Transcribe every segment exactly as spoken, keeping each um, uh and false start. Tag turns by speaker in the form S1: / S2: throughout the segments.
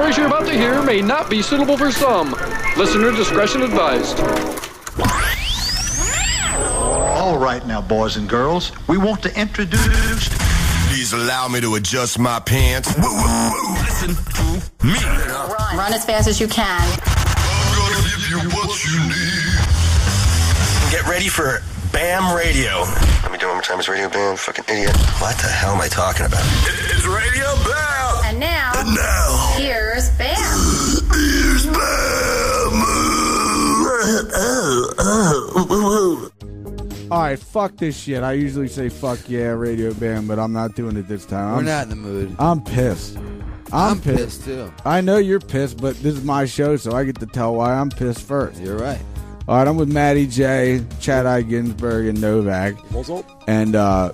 S1: stories you're about to hear may not be suitable for some. Listener discretion advised.
S2: All right now, boys and girls, we want to introduce...
S3: Please allow me to adjust my pants. Woo, woo, woo. Listen to me.
S4: Run. Run as fast as you can.
S3: I'm gonna give you what you need. Get ready for BAM Radio. Let me do it one more time. It's Radio BAM. Fucking idiot. What the hell am I talking about? It's Radio BAM.
S4: And now,
S3: and now,
S4: here's BAM.
S3: Here's BAM. Oh, oh, oh,
S5: All right, fuck this shit. I usually say fuck yeah, Radio BAM, but I'm not doing it this time.
S6: We're
S5: I'm,
S6: not in the mood.
S5: I'm pissed. I'm,
S6: I'm
S5: pissed.
S6: pissed, too.
S5: I know you're pissed, but this is my show, so I get to tell why I'm pissed first.
S6: You're right.
S5: All right, I'm with Matty J, Chad I. Ginsberg, and Novak.
S7: What's up?
S5: And uh,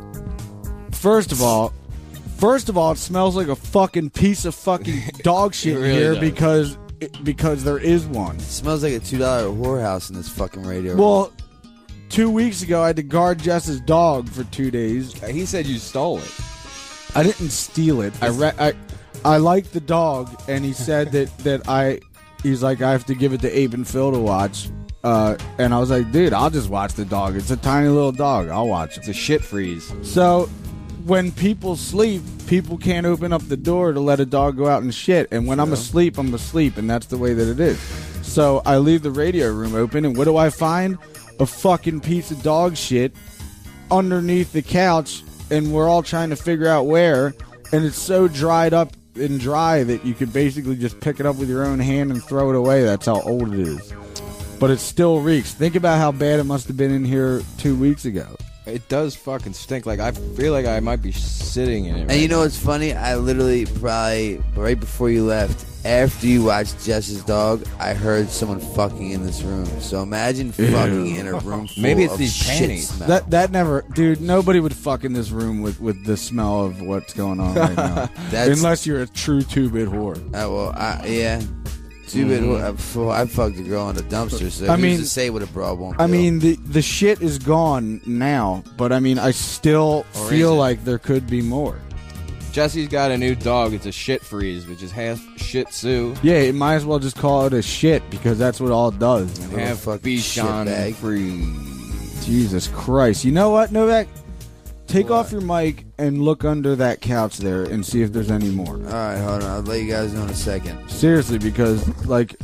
S5: first of all, first of all, it smells like a fucking piece of fucking dog shit
S6: really
S5: here
S6: does.
S5: because because there is one.
S6: It smells like a two dollar whorehouse in this fucking radio.
S5: Well, two weeks ago, I had to guard Jess's dog for two days.
S7: He said you stole it.
S5: I didn't steal it. I re- I I liked the dog, and he said that that I. He's like, I have to give it to Abe and Phil to watch. Uh, and I was like, dude, I'll just watch the dog. It's a tiny little dog. I'll watch it.
S7: It's a shit freeze.
S5: So when people sleep, people can't open up the door to let a dog go out and shit. And when I'm asleep, I'm asleep, and that's the way that it is. So I leave the radio room open, and what do I find? A fucking piece of dog shit underneath the couch, and we're all trying to figure out where. And it's so dried up and dry that you could basically just pick it up with your own hand and throw it away. That's how old it is. But it still reeks. Think about how bad it must have been in here two weeks ago.
S7: It does fucking stink. Like, I feel like I might be sitting in it.
S6: And
S7: right
S6: you know
S7: now.
S6: what's funny? I literally probably right before you left, after you watched Jess's dog, I heard someone fucking in this room. So imagine fucking in a room full
S7: Maybe it's
S6: of
S7: these
S6: shit
S7: panties.
S6: smell.
S5: That that never, dude. Nobody would fuck in this room with, with the smell of what's going on right now,
S6: That's-
S5: unless you're a true two-bit whore.
S6: Uh, well, I, yeah. Too bad.
S7: Mm-hmm.
S6: I, I fucked a girl in a dumpster, so
S5: I
S6: who's
S5: mean-
S6: to say what a bra won't
S5: I
S6: do?
S5: mean, the the shit is gone now, but I mean, I still
S7: Or
S5: feel
S7: is it?
S5: like there could be more.
S7: Jesse's got a new dog. It's a shit freeze, which is half Shih Tzu,
S5: Yeah, it might as well just call it a shit because that's what all it does.
S6: Little
S7: half
S6: fucking
S7: Bichon
S6: shitbag.
S7: freeze.
S5: Jesus Christ! You know what, Novak? Take
S6: What?
S5: off your mic and look under that couch there and see if there's any more.
S6: All right, hold on. I'll let you guys know in a second.
S5: Seriously, because like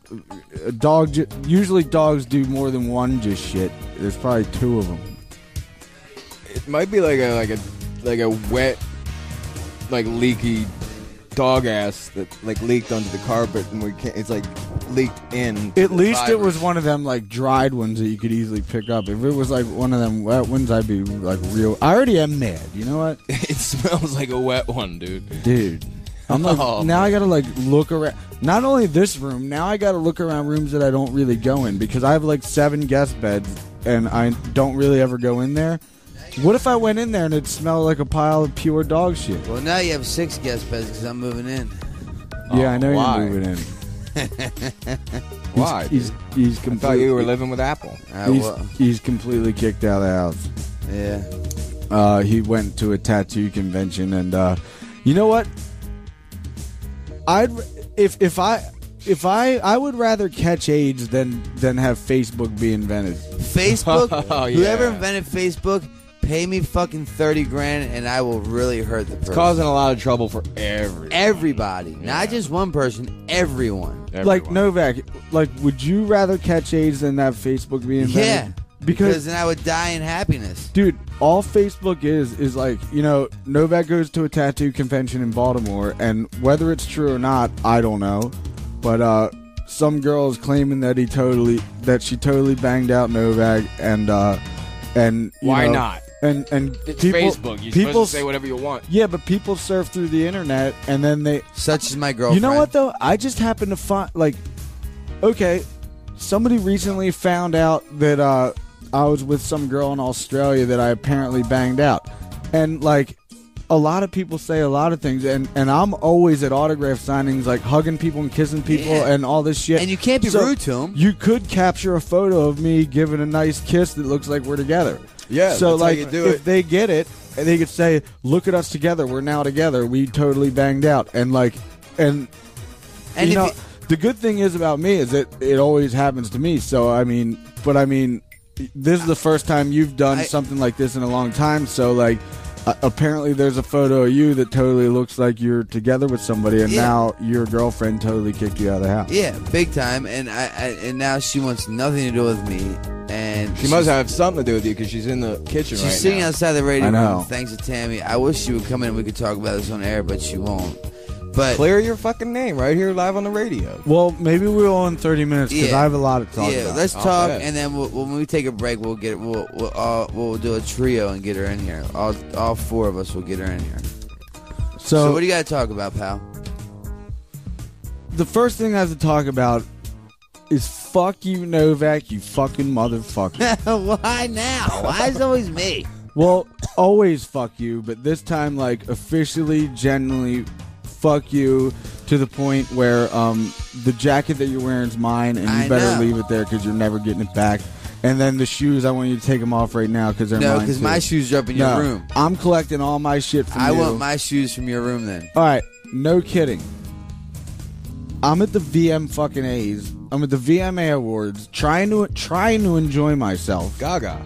S5: a dog, ju- usually dogs do more than one just shit. There's probably two of them.
S7: It might be like a like a like a wet, like leaky dog ass that like leaked onto the carpet, and we can't. It's like leaked in.
S5: At least it
S7: fibers.
S5: was one of them like dried ones that you could easily pick up. If it was like one of them wet ones, I'd be like real. I already am mad. You know what,
S7: It smells like a wet one, dude.
S5: dude? I'm like
S7: Oh,
S5: now
S7: man.
S5: I gotta like look around. Not only this room, now I gotta look around rooms that I don't really go in because I have like seven guest beds and I don't really ever go in there. What if I went in there and it smelled like a pile of pure dog shit?
S6: Well, now you have six guest beds because I'm moving in.
S5: Yeah, I know
S7: why?
S5: you're moving in.
S7: Why?
S5: He's he's
S7: I thought
S5: completely.
S7: you were living with Apple.
S6: Uh,
S5: He's,
S6: well,
S5: he's completely kicked out of the house.
S6: yeah.
S5: Uh, he went to a tattoo convention, and uh, you know what? I'd if if I if I I would rather catch AIDS than than have Facebook be invented.
S6: Facebook.
S7: Oh, yeah.
S6: Whoever invented Facebook, pay me fucking thirty grand, and I will really hurt the person.
S7: It's causing a lot of trouble for everyone.
S6: everybody, not just one person. Everyone.
S5: Like
S7: Everyone.
S5: Novak, like would you rather catch AIDS than have Facebook be invented?
S6: Yeah.
S5: because,
S6: Because then I would die in happiness.
S5: dude, all Facebook is is like, you know, Novak goes to a tattoo convention in Baltimore, and whether it's true or not, I don't know, but uh, some girl is claiming that he totally that she totally banged out Novak, and uh, and you
S7: Why
S5: know,
S7: not?
S5: And and
S7: It's
S5: people,
S7: Facebook. You're
S5: people
S7: supposed to say whatever you want.
S5: yeah, but people surf through the internet, and then they.
S6: Such as my girlfriend.
S5: You know what though? I just happened to find like, okay, somebody recently found out that uh, I was with some girl in Australia that I apparently banged out, and like, a lot of people say a lot of things, and, and I'm always at autograph signings, like hugging people and kissing people
S6: Yeah.
S5: and all this shit.
S6: And you can't be
S5: So
S6: rude to 'em.
S5: You could capture a photo of me giving a nice kiss that looks like we're together.
S7: Yeah,
S5: So
S7: that's how
S5: like,
S7: you do
S5: if
S7: it.
S5: they get it, and they could say, "Look at us together. We're now together. We totally banged out." And like, and
S6: And
S5: you
S6: if
S5: know,
S6: you-
S5: the good thing is about me is that it always happens to me. So I mean, but I mean, this is the first time you've done
S6: I-
S5: something like this in a long time. So like, uh, apparently there's a photo of you that totally looks like you're together with somebody, and
S6: Yeah.
S5: now your girlfriend totally kicked you out of the house.
S6: Yeah, big time. And I, I and now she wants nothing to do with me. And
S7: She must have something to do with you because she's in the kitchen
S6: She's
S7: right
S6: sitting
S7: now.
S6: outside the radio
S5: I know.
S6: room. Thanks to Tammy. I wish she would come in and we could talk about this on air, but she won't. But
S7: Clear your fucking name right here live on the radio.
S5: Well, maybe we'll in thirty minutes because
S6: Yeah.
S5: I have a lot to talk
S6: yeah,
S5: about.
S6: let's
S7: I'll
S6: talk,
S7: bet.
S6: and then we'll, when we take a break, we'll get we'll we'll, uh, we'll do a trio and get her in here. All all four of us will get her in here. So,
S5: so
S6: what do you got to talk about, pal?
S5: the first thing I have to talk about is fuck you, Novak, you fucking motherfucker.
S6: Why now? Why is it always me?
S5: Well, always fuck you, but this time, like, officially, genuinely fuck you to the point where um, the jacket that you're wearing is mine, and you
S6: I
S5: better
S6: know.
S5: leave it there because you're never getting it back. And then the shoes, I want you to take them off right now because they're
S6: No,
S5: mine
S6: because
S5: too.
S6: my shoes are up in your
S5: No,
S6: room.
S5: I'm collecting all my shit from
S6: I
S5: you.
S6: want my shoes from your room then.
S5: All right, no kidding. I'm at the V M fucking A's. I'm at the V M A Awards, trying to trying to enjoy myself.
S7: Gaga.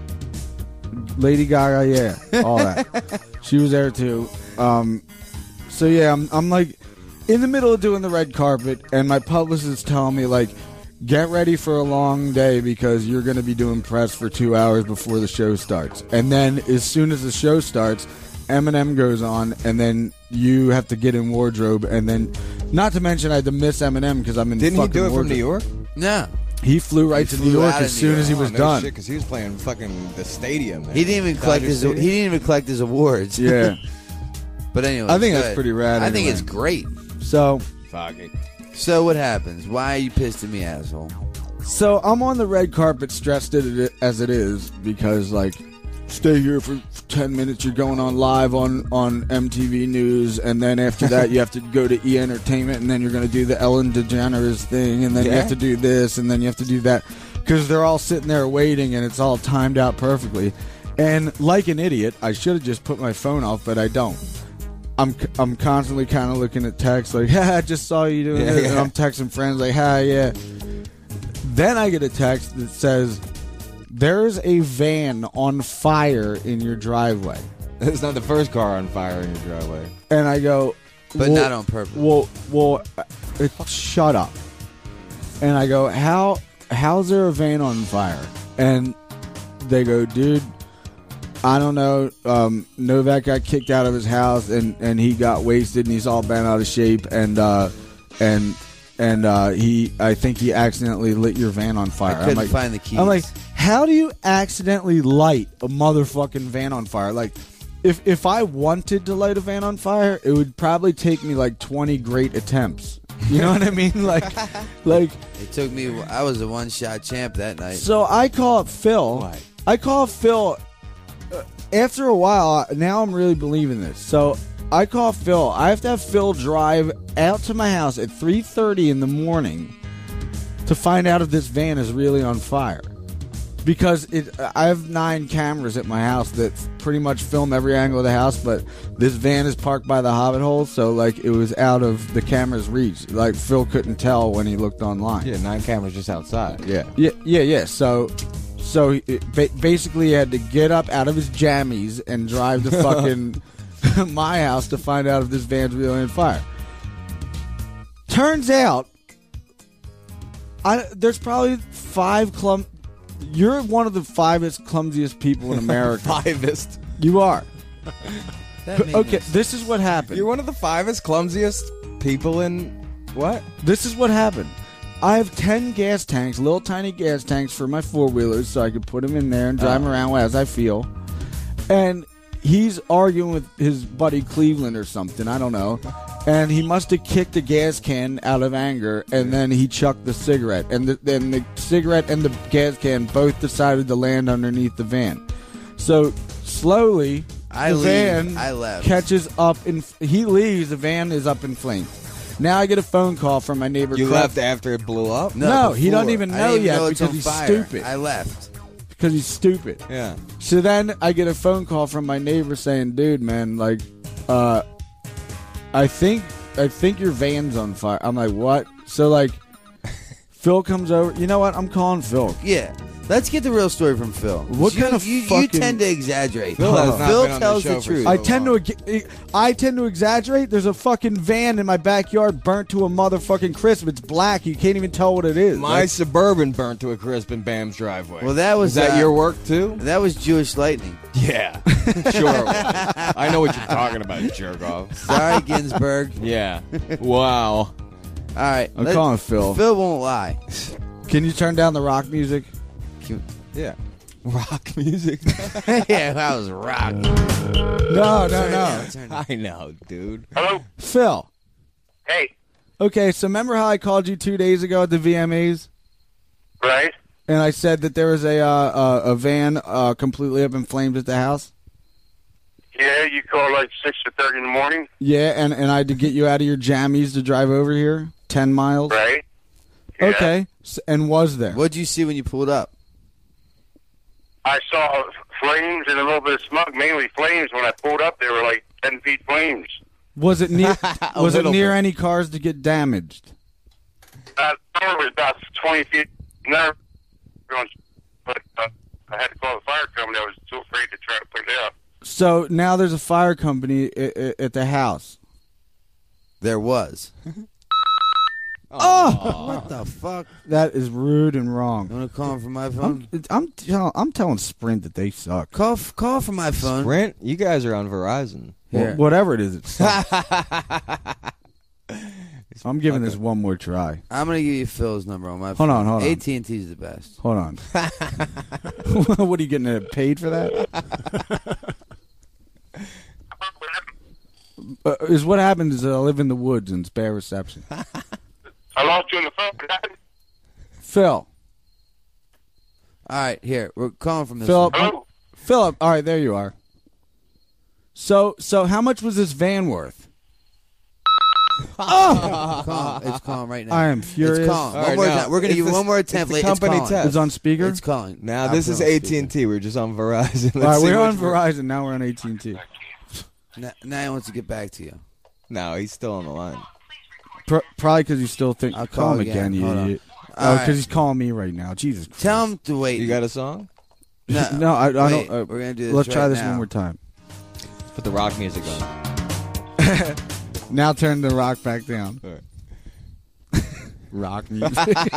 S5: Lady Gaga, yeah, all that. She was there too. Um, so yeah, I'm I'm like in the middle of doing the red carpet, and my publicist is telling me like, get ready for a long day because you're going to be doing press for two hours before the show starts. And then as soon as the show starts, Eminem goes on, and then you have to get in wardrobe, and then not to mention I had to miss Eminem because I'm in.
S7: Didn't he
S5: fucking
S7: do it from
S5: wardrobe.
S7: New York?
S6: No,
S5: He flew right
S6: He
S5: to New
S6: flew
S5: York
S6: out of
S5: as
S6: New
S5: soon as he
S6: York.
S5: was
S7: Oh, no
S5: done.
S7: shit, because he was playing fucking the stadium. Man.
S6: he didn't even collect
S7: Dodger
S6: his. He
S7: Stadium?
S6: didn't even collect his awards.
S5: Yeah.
S6: But anyway,
S5: I think
S6: go
S5: that's
S6: ahead.
S5: pretty rad
S6: I think
S5: anyway.
S6: it's great.
S5: So.
S7: Fuck it.
S6: So what happens? Why are you pissed at me, asshole?
S5: So I'm on the red carpet, stressed as it is, because like, stay here for ten minutes. You're going on live on on M T V News, and then after that you have to go to E Entertainment, and then you're going to do the Ellen DeGeneres thing, and then you
S7: Yeah.
S5: have to do this, and then you have to do that, because they're all sitting there waiting, and it's all timed out perfectly. And like an idiot, I should have just put my phone off, but I don't. I'm I'm constantly kind of looking at texts like, "Ha, I just saw you doing
S7: Yeah,
S5: this,"
S7: yeah.
S5: and I'm texting friends like, "Ha, yeah." Then I get a text that says, "There's a van on fire in your driveway,"
S7: It's not the first car on fire in your driveway.
S5: and I go,
S6: But
S5: well,
S6: not on purpose.
S5: Well, well, uh, it, shut up. And I go, "How? How's there a van on fire?" And they go, "Dude, I don't know. Um, Novak got kicked out of his house, and, and he got wasted, and he's all bent out of shape, and uh, and and uh, he, I think he accidentally lit your van on fire."
S6: I couldn't
S5: I'm like,
S6: find the keys.
S5: I'm like, how do you accidentally light a motherfucking van on fire? Like, if if I wanted to light a van on fire, it would probably take me like twenty great attempts. You know what I mean? Like, like.
S6: It took me. I was a one-shot champ that night.
S5: So I call up Phil.
S7: What?
S5: I call up Phil. Uh, after a while, I- now I'm really believing this. So I call Phil. I have to have Phil drive out to my house at three thirty in the morning to find out if this van is really on fire. Because it, I have nine cameras at my house that pretty much film every angle of the house, but this van is parked by the Hobbit hole, so like it was out of the camera's reach. Like Phil couldn't tell when he looked online.
S7: Yeah, nine cameras just outside. Yeah.
S5: Yeah, yeah, yeah. So, so he, ba- basically, he had to get up out of his jammies and drive to fucking my house to find out if this van's really on fire. Turns out, I there's probably five clum. You're one of the fivest clumsiest people in America.
S7: Fivest.
S5: You are.
S6: That made
S5: Okay,
S6: me-
S5: this is what happened.
S7: You're one of the fivest clumsiest people in what?
S5: This is what happened. I have ten gas tanks, little tiny gas tanks for my four wheelers, so I could put them in there and drive them around as I feel. And he's arguing with his buddy Cleveland or something, I don't know. And he must have kicked a gas can out of anger, and then he chucked the cigarette. And the, then the cigarette and the gas can both decided to land underneath the van. So slowly,
S6: I
S5: the
S6: leave.
S5: van
S6: I left.
S5: catches up, in he leaves, the van is up in flames. Now I get a phone call from my neighbor.
S7: You
S5: Clef-
S7: left after it blew up?
S5: No, he
S6: before.
S5: doesn't even
S6: I
S5: know
S6: didn't even
S5: yet
S6: know it's
S5: because
S6: on
S5: he's
S6: fire.
S5: stupid.
S6: I left.
S5: Because he's stupid.
S7: Yeah.
S5: So then I get a phone call from my neighbor saying, "Dude, man, like, uh, I think I think your van's on fire." I'm like, "What?" So like, Phil comes over. You know what? I'm calling Phil.
S6: Yeah. Let's get the real story from Phil.
S5: What
S6: you,
S5: kind of
S6: you, you
S5: fucking-
S6: tend to exaggerate.
S7: Phil has not
S6: Phil
S7: been on the
S6: tells
S7: show
S6: the
S7: for
S6: truth.
S7: so
S5: I tend
S7: long.
S5: to I tend to exaggerate. There's a fucking van in my backyard burnt to a motherfucking crisp. It's black. You can't even tell what it is.
S7: My
S5: Like,
S7: Suburban burnt to a crisp in Bam's driveway.
S6: Well, that was
S7: Is that
S6: uh,
S7: your work too?
S6: That was Jewish lightning.
S7: Yeah, sure. I know what you're talking about, jerk off.
S6: Sorry, Ginsburg.
S7: Yeah. Wow.
S6: All right,
S5: I'm
S6: let's-
S5: calling Phil.
S6: Phil won't lie.
S5: Can you turn down the rock music?
S7: Yeah. Rock music.
S6: Yeah, that was rock.
S5: No, no, no.
S7: I know, dude.
S8: Hello.
S5: Phil.
S8: Hey.
S5: Okay, so remember how I called you two days ago at the V M As?
S8: Right.
S5: And I said that there was a uh, a, a van uh, completely up in flames at the house?
S8: Yeah, you called like six or thirty in the morning.
S5: Yeah, and, and I had to get you out of your jammies to drive over here, ten miles.
S8: Right. Yeah.
S5: Okay, S- and was there?
S6: What'd you see when you pulled up?
S8: I saw flames and a little bit of smoke, mainly flames. When I pulled up, they were like ten feet flames.
S5: Was it near? was it
S7: little
S5: near
S7: bit.
S5: any cars to get damaged?
S8: Uh, it was about twenty feet. No, but uh, I had to call the fire company. I was too afraid to try to put it out.
S5: So now there's a fire company I- I- at the house.
S6: There was.
S5: Oh,
S6: What the fuck?
S5: that is rude and wrong.
S6: You want to call him from my
S5: I'm
S6: phone?
S5: I'm, tell, I'm telling Sprint that they suck.
S6: Call f- call from my phone.
S7: Sprint, you guys are on Verizon.
S6: Here.
S5: Wh- whatever it is, it sucks. I'm giving this one more try.
S6: I'm gonna give you Phil's number on my
S5: Hold
S6: phone.
S5: on, hold on.
S6: A T and T's the best.
S5: Hold on. What are you getting uh, paid for that? Uh, is what happens is I live in the woods and it's bad reception.
S8: I lost you on the phone.
S5: Phil,
S6: All right, here we're calling from this.
S5: Philip,
S6: one.
S8: Hello.
S5: Philip. All right, there you are. So, so how much was this van worth?
S6: Call him. It's calling right now.
S5: I am furious.
S6: It's calling.
S7: All
S6: One
S7: right,
S6: more
S7: now,
S6: time. We're gonna
S7: it's
S6: give you
S7: the-
S6: one more
S7: it's the
S6: attempt. It's
S7: company
S6: calling.
S7: test.
S5: It's on speaker.
S6: It's calling.
S7: Now,
S6: I'll
S7: this
S6: put
S7: is
S6: it on
S7: A
S6: speaker.
S7: T and T. We're just on Verizon. Let's
S5: All right,
S7: see
S5: we're
S7: which
S5: on
S7: one-
S5: Verizon now. We're on A T and T.
S6: Now, now he wants to get back to you.
S7: No, he's still on the line.
S5: Pro- probably because you still think.
S6: I'll
S5: call
S6: call
S5: him
S6: again.
S5: again, you
S6: Hold on.
S5: idiot.
S6: All
S5: Oh, because
S6: right.
S5: he's calling me right now. Jesus Christ.
S6: Tell him to wait.
S7: You got a song?
S6: No,
S5: No, I, I
S6: wait,
S5: don't. Uh,
S6: we're gonna do this.
S5: let's try
S6: right
S5: this
S6: now.
S5: one more time.
S7: Let's put the rock music on.
S5: Now turn the rock back down.
S7: All right.
S5: Rock music.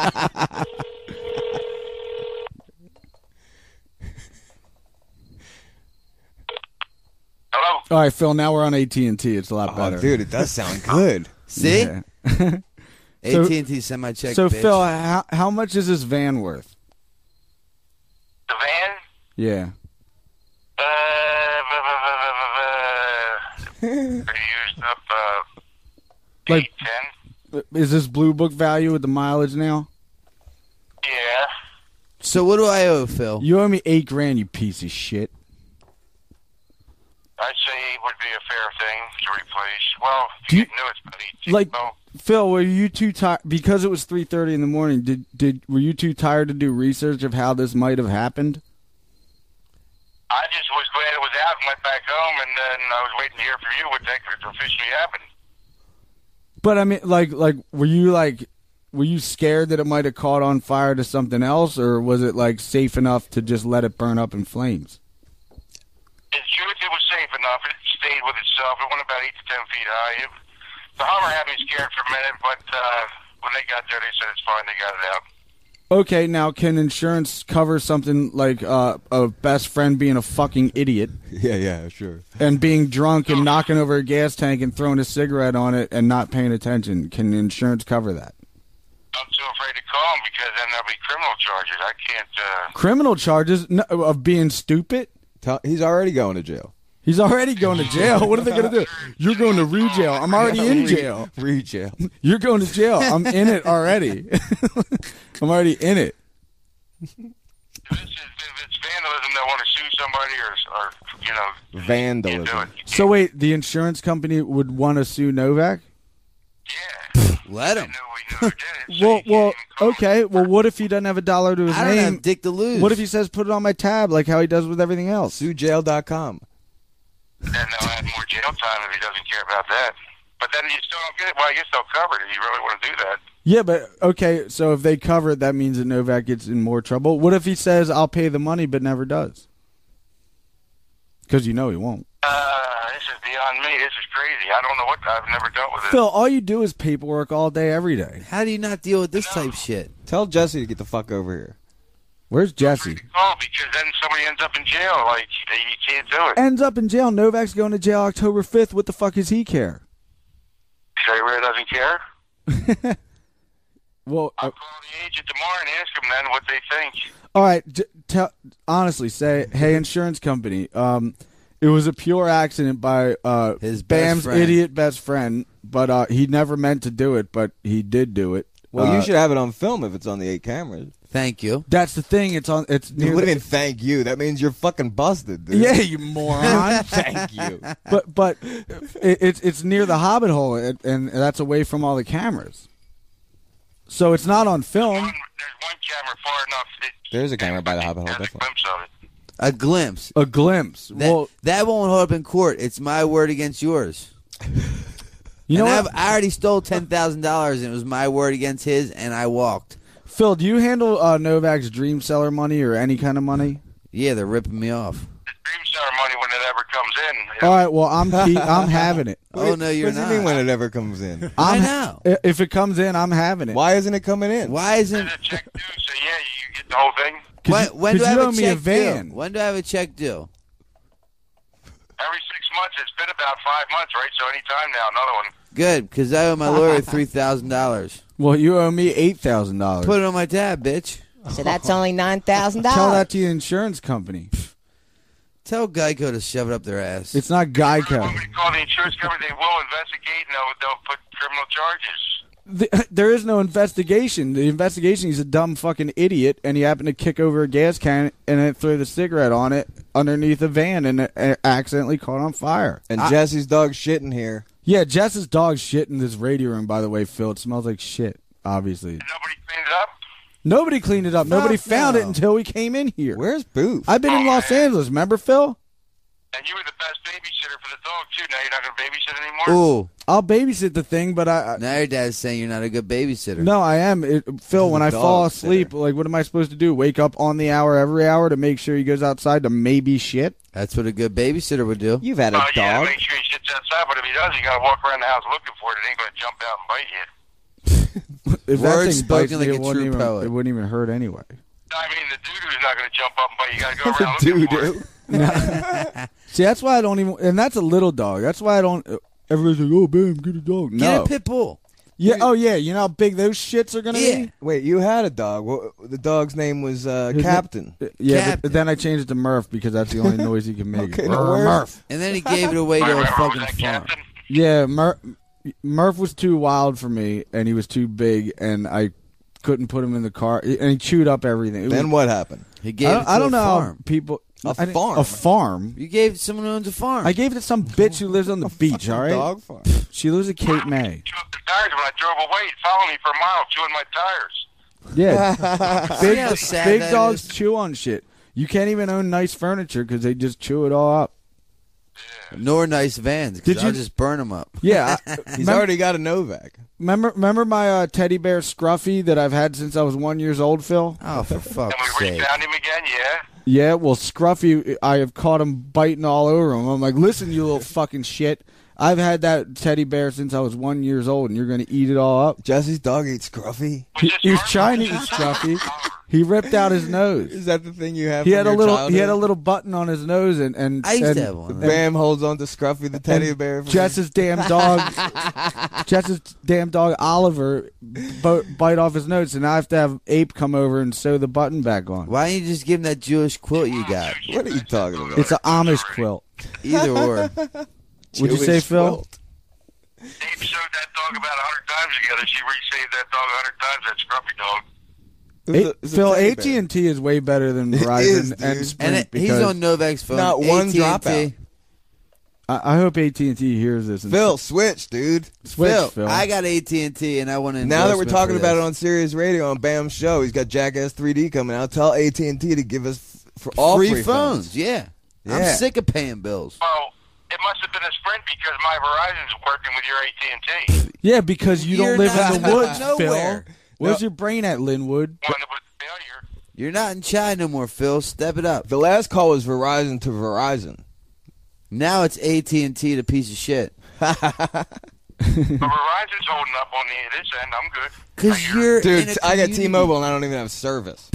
S8: Hello.
S5: All right, Phil. Now we're on A T and T. It's a lot
S7: Oh,
S5: better,
S7: dude, it does sound good.
S6: See,
S5: Yeah.
S6: A T and T send my check.
S5: So,
S6: bitch.
S5: Phil, how how much is this van worth?
S8: The van.
S5: Yeah.
S8: Uh, pretty used up. Uh,
S5: Like-
S8: eight, ten.
S5: Is this Blue Book value with the mileage now?
S8: Yeah.
S6: So what do I owe, Phil?
S5: You owe me eight grand, you piece of shit.
S8: I'd say eight would be a fair thing to replace. Well, if
S5: Do
S8: you
S5: you-
S8: get new, it's about eighteen.
S5: Like,
S8: No.
S5: Phil, were you too tired because it was three thirty in the morning? Did did were you too tired to do research of how this might have happened?
S8: I just was glad it was out and went back home, and then I was waiting to hear from you what that could officially happen.
S5: But I mean, like, like, were you like, were you scared that it might have caught on fire to something else, or was it like safe enough to just let it burn up in flames?
S8: In truth, it was safe enough. It stayed with itself. It went about eight to ten feet high. It, the Hummer had me scared for a minute, but uh, when they got there, they said it's fine. They got it out.
S5: Okay, now can insurance cover something like uh, a best friend being a fucking idiot
S7: Yeah, yeah, sure.
S5: and being drunk and knocking over a gas tank and throwing a cigarette on it and not paying attention? Can insurance cover that?
S8: I'm too afraid to call them because then there'll be criminal charges. I can't. Uh,
S5: Criminal charges no, of being stupid?
S7: Tell, he's already going to jail.
S5: He's already going to jail. What are they going to do? You're going to re-jail. I'm already in jail.
S7: Re jail.
S5: You're going to jail. I'm in it already. I'm already in it.
S8: if, it's, if it's vandalism, they want to sue somebody or, or you know, can't do
S7: Vandalism.
S8: it.
S5: So wait, the insurance company would want to sue Novak?
S8: Yeah.
S6: Let
S8: They
S6: him.
S8: knew we knew who did it. So
S5: Well,
S8: you can't
S5: well,
S8: even call
S5: okay. Well, what if he doesn't have a dollar to his
S6: I don't
S5: name?
S6: have dick to lose.
S5: What if he says put it on my tab like how he does with everything else?
S7: Sue jail dot com.
S8: Then they'll add more jail time if he doesn't care about that. But then you still don't get it. Well, I guess they'll cover it if you really want to do that.
S5: Yeah, but okay, so if they cover it, that means that Novak gets in more trouble. What if he says, I'll pay the money, but never does? Because you know he won't.
S8: Uh, this is beyond me. This is crazy. I don't know what. I've never dealt with it.
S5: Phil, all you do is paperwork all day, every day.
S6: How do you not deal with this type shit?
S7: Tell Jesse to get the fuck over here.
S5: Where's Jesse?
S8: Oh, because then somebody ends up in jail. Like, you can't do it.
S5: Ends up in jail. Novak's going to jail October fifth. What the fuck does he care?
S8: Say really doesn't care?
S5: Well,
S8: I'll
S5: uh,
S8: call the agent tomorrow and ask them then what they think.
S5: all right. J- tell honestly, say, hey, insurance company. Um, it was a pure accident by uh
S6: His best
S5: Bam's
S6: friend.
S5: idiot best friend, but uh, he never meant to do it, but he did do it.
S7: Well,
S5: Uh,
S7: you should have it on film if it's on the eight cameras.
S6: Thank you.
S5: That's the thing. It's on. It's near.
S7: What do
S5: the-
S7: you mean, thank you? That means you're fucking busted, dude.
S5: Yeah, you moron.
S7: Thank you.
S5: but but it, it's it's near the Hobbit hole, and, and that's away from all the cameras. So it's not on film.
S8: One, there's one camera far enough. It,
S7: There's a camera by the Hobbit hole,
S8: has a
S7: definitely.
S8: glimpse of it.
S6: A glimpse.
S5: A glimpse.
S6: That,
S5: well,
S6: that won't hold up in court. It's my word against yours.
S5: you know
S6: and
S5: what,
S6: I've, I already stole ten thousand dollars, and it was my word against his, and I walked.
S5: Phil? Do you handle uh, Novak's Dream Seller money or any kind of money?
S6: Yeah, they're ripping me off.
S8: The Dream Center money, when it ever comes in. you
S5: All
S8: know,
S5: right. Well, I'm keep, I'm having it.
S6: Oh, no, you're
S7: what do
S6: not.
S7: you mean when it ever comes in?
S6: I
S5: I'm,
S6: know.
S5: i- If it comes in, I'm having it.
S7: Why isn't it coming in?
S6: Why isn't...
S8: Send a check due, so yeah, you get the whole thing.
S6: When,
S5: you-
S6: when
S5: 'cause
S6: do I
S5: you
S6: have
S5: owe
S6: a
S5: me a
S6: check
S5: van.
S6: due? When do I have a check due?
S8: Every six months. It's been about five months, right? So anytime now, another one.
S6: Good, because I owe my lawyer three thousand dollars.
S5: Well, you owe me eight thousand dollars.
S6: Put it on my tab, bitch.
S9: So that's only nine thousand
S5: Tell
S9: dollars.
S5: that to your insurance company.
S6: Tell Geico to shove it up their ass.
S5: It's not Geico.
S8: When we call the insurance company, they will investigate and they'll, they'll put criminal charges.
S5: The, there is no investigation. The investigation, he's a dumb fucking idiot, and he happened to kick over a gas can and then throw the cigarette on it underneath a van, and it uh, accidentally caught on fire.
S7: And
S5: I-
S7: Jesse's dog shitting here.
S5: yeah, Jess's dog's shit in this radio room, by the way, Phil. It smells like shit, obviously.
S8: Nobody cleaned it up.
S5: Nobody cleaned it up. Nobody
S6: Fuck
S5: found
S6: no.
S5: it until we came in here.
S7: Where's Booth?
S5: I've been in Los Angeles, remember, Phil?
S8: And you were the best babysitter for the dog, too. Now you're not going to babysit anymore?
S6: Ooh,
S5: I'll babysit the thing, but I... I
S6: now your dad's saying you're not a good babysitter.
S5: no, I am. It, Phil, when I
S7: dog
S5: fall asleep,
S7: sitter.
S5: like, what am I supposed to do? Wake up on the hour every hour to make sure he goes outside to maybe shit?
S6: That's what a good babysitter would do.
S7: You've had a
S8: Oh, yeah,
S7: dog.
S8: make sure he sits outside, but if he does, you got to walk around the house looking for it. It ain't going to jump out and bite you.
S5: If
S6: Words
S5: that thing
S6: spoken
S5: bites
S6: like
S5: me,
S6: a
S5: it wouldn't
S6: true
S5: even,
S6: poet.
S5: It wouldn't even hurt anyway.
S8: I mean, the doo-doo's not going to jump up and bite you. You got to go around looking for it.
S5: See, that's why I don't even. And that's a little dog. That's why I don't. Everybody's like, "Oh, bam, get a dog."
S6: Get
S5: No.
S6: a pit bull.
S5: Yeah. Oh, yeah. You know how big those shits are gonna
S6: Yeah.
S5: be.
S7: Wait, you had a dog. Well, the dog's name was uh,
S5: His
S7: Captain.
S5: na- Yeah,
S6: Captain.
S5: but then I changed it to Murph because that's the only noise he can make.
S7: Okay,
S5: Murph.
S7: no worries.
S5: Murph.
S6: And then he gave it away to
S8: Right,
S6: a
S8: right, right.
S6: fucking
S8: Was that
S6: farm.
S8: Captain?
S5: Yeah, Murph. Murph was too wild for me, and he was too big, and I couldn't put him in the car, and he chewed up everything. It
S7: Then
S5: was,
S7: what happened?
S6: He gave
S5: I
S6: it
S5: don't,
S6: to
S5: I don't
S6: a
S5: know how
S6: farm.
S5: people.
S7: A
S5: I didn't-
S7: farm.
S5: A farm.
S6: You gave it to someone who owns a farm.
S5: I gave it to some bitch who lives on the beach. All right.
S7: Dog farm.
S5: She lives at Cape May.
S8: Chew up the tires when I drove away. He'd follow me for a mile, chewing my tires.
S5: Yeah.
S6: See how
S5: big
S6: sad
S5: big
S6: that
S5: dogs
S6: is?
S5: chew on shit. You can't even own nice furniture because they just chew it all up.
S6: Nor nice vans,
S5: Did
S6: because
S5: you-
S6: I'll just burn them up.
S5: Yeah. I,
S7: He's
S5: remember,
S7: already got a Novak.
S5: remember, remember my uh, teddy bear Scruffy that I've had since I was one years old, Phil?
S6: Oh, for
S8: And
S6: fuck's
S8: we
S6: sake.
S8: refound him again, yeah?
S5: Yeah, well, Scruffy, I have caught him biting all over him. I'm like, listen, you little fucking shit. I've had that teddy bear since I was one years old, and you're going to eat it all up.
S7: Jesse's dog ate Scruffy.
S5: He, he was trying to eat Scruffy. He ripped out his nose.
S7: Is that the thing you have?
S5: He
S7: from
S5: had a
S7: your
S5: little.
S7: childhood?
S5: He had a little button on his nose, and and
S6: I used
S5: and,
S6: to have one.
S5: and-
S7: Bam holds on to Scruffy the teddy
S5: and
S7: bear. For
S5: Jess's damn dog. Jess's damn dog Oliver bo- bite off his nose, and I have to have Ape come over and sew the button back on.
S6: Why don't you just give him that Jewish quilt you got?
S7: What are you talking about?
S5: It's an Amish quilt.
S6: Either or.
S5: Would you say,
S7: Jewish
S5: Phil?
S7: quilt.
S8: Dave showed that dog about a hundred times together. She re-saved that dog a hundred times, that Scruffy dog.
S7: It was
S5: A-
S7: a- it was a
S5: Phil,
S7: teddy
S5: A
S7: bear.
S5: T and T is way better than
S7: It
S5: Verizon
S7: is,
S5: and
S7: dude.
S5: Sprint
S6: And it, he's
S5: because
S6: on Novak's phone.
S7: Not one
S6: A T and T.
S7: dropout.
S5: I, I hope A T and T hears this. And
S7: Phil, switch, dude.
S5: switch,
S6: Phil,
S5: Phil.
S6: I got A T and T, and I want to.
S7: Now that we're talking about it on Sirius Radio on Bam's show, he's got Jackass three D coming out. Tell A T and T to give us f- for all
S6: free,
S7: free,
S6: phones. Yeah.
S7: Yeah.
S6: I'm sick of paying bills.
S8: Well, it must have been a Sprint because my Verizon's working with your A T and T.
S5: Yeah, because you
S6: You're
S5: don't live
S6: not
S5: in the woods,
S6: nowhere.
S5: Phil. Where's your brain at, Linwood?
S8: One that was failure.
S6: You're not in China no more, Phil. Step it up.
S7: The last call was Verizon to Verizon.
S6: Now it's A T and T, the piece of shit.
S8: But Verizon's holding up on the this end. I'm good.
S6: Because you're
S7: Dude,
S6: in a
S7: I got
S6: community.
S7: T-Mobile and I don't even have service.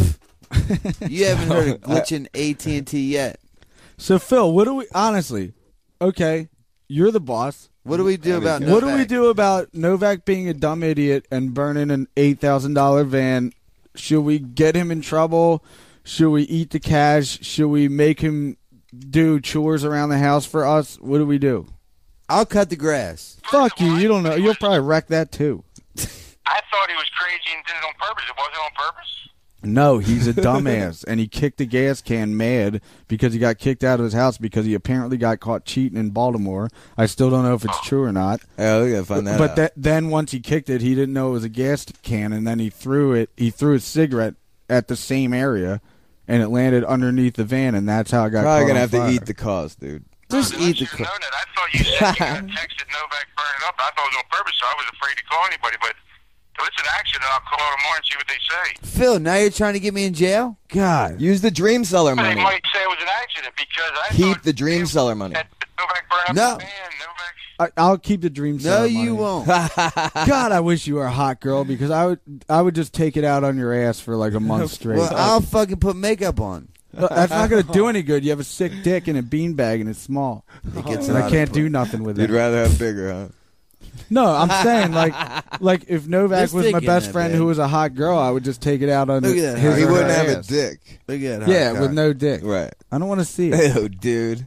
S6: You haven't heard of glitching A T and T yet.
S5: So, Phil, what do we honestly? Okay, you're the boss.
S6: What do we do about
S5: What do we
S6: Novak?
S5: do about Novak being a dumb idiot and burning an eight thousand dollar van? Should we get him in trouble? Should we eat the cash? Should we make him do chores around the house for us? What do we do?
S6: I'll cut the grass.
S5: Fuck you. You don't know. You'll probably wreck that too.
S8: I thought he was crazy and did it on purpose. It wasn't on purpose.
S5: No, he's a dumbass, and he kicked the gas can mad because he got kicked out of his house because he apparently got caught cheating in Baltimore. I still don't know if it's true or not.
S7: Yeah, we gotta find that
S5: but
S7: out.
S5: But then once he kicked it, he didn't know it was a gas can, and then he threw it. He threw his cigarette at the same area, and it landed underneath the van, and that's how it got.
S7: Probably
S5: caught
S7: gonna
S5: on
S7: have
S5: fire.
S7: to eat the cause, dude.
S6: Just
S8: I
S6: eat the.
S8: should have known that. I thought you said you got texted Novak burning up. I thought it was on purpose, so I was afraid to call anybody. But if it's an accident, I'll call tomorrow and see what they say.
S6: Phil, now you're trying to get me in jail?
S5: God,
S7: use the dream seller
S8: But they
S7: money.
S8: might say it was an accident because I
S7: Keep
S8: thought
S7: the dream seller money.
S8: that Novak burned up
S6: No.
S8: the van. Novak.
S5: I, I'll keep the dream.
S6: No,
S5: seller
S6: you
S5: money.
S6: won't.
S5: God, I wish you were a hot girl because I would. I would just take it out on your ass for like a month straight.
S6: Well, I'll fucking put makeup on.
S5: That's not going to do any good. You have a sick dick and a beanbag, and it's small.
S6: It gets
S5: And
S6: a
S5: I
S6: lot
S5: can't
S6: of
S5: do nothing with
S7: You'd
S5: it.
S7: rather have bigger, huh?
S5: No, I'm saying like, like if Novak
S6: There's
S5: was
S6: dick
S5: my
S6: in
S5: best
S6: that
S5: friend
S6: bag.
S5: who was a hot girl, I would just take it out on
S6: Look at that
S5: his.
S6: hot
S7: He
S5: or her
S7: wouldn't have a
S5: ass.
S7: dick.
S6: Look at that.
S5: Yeah,
S6: hot
S5: with
S6: cock.
S5: no dick.
S7: Right.
S5: I don't want to see it.
S7: Ew, dude.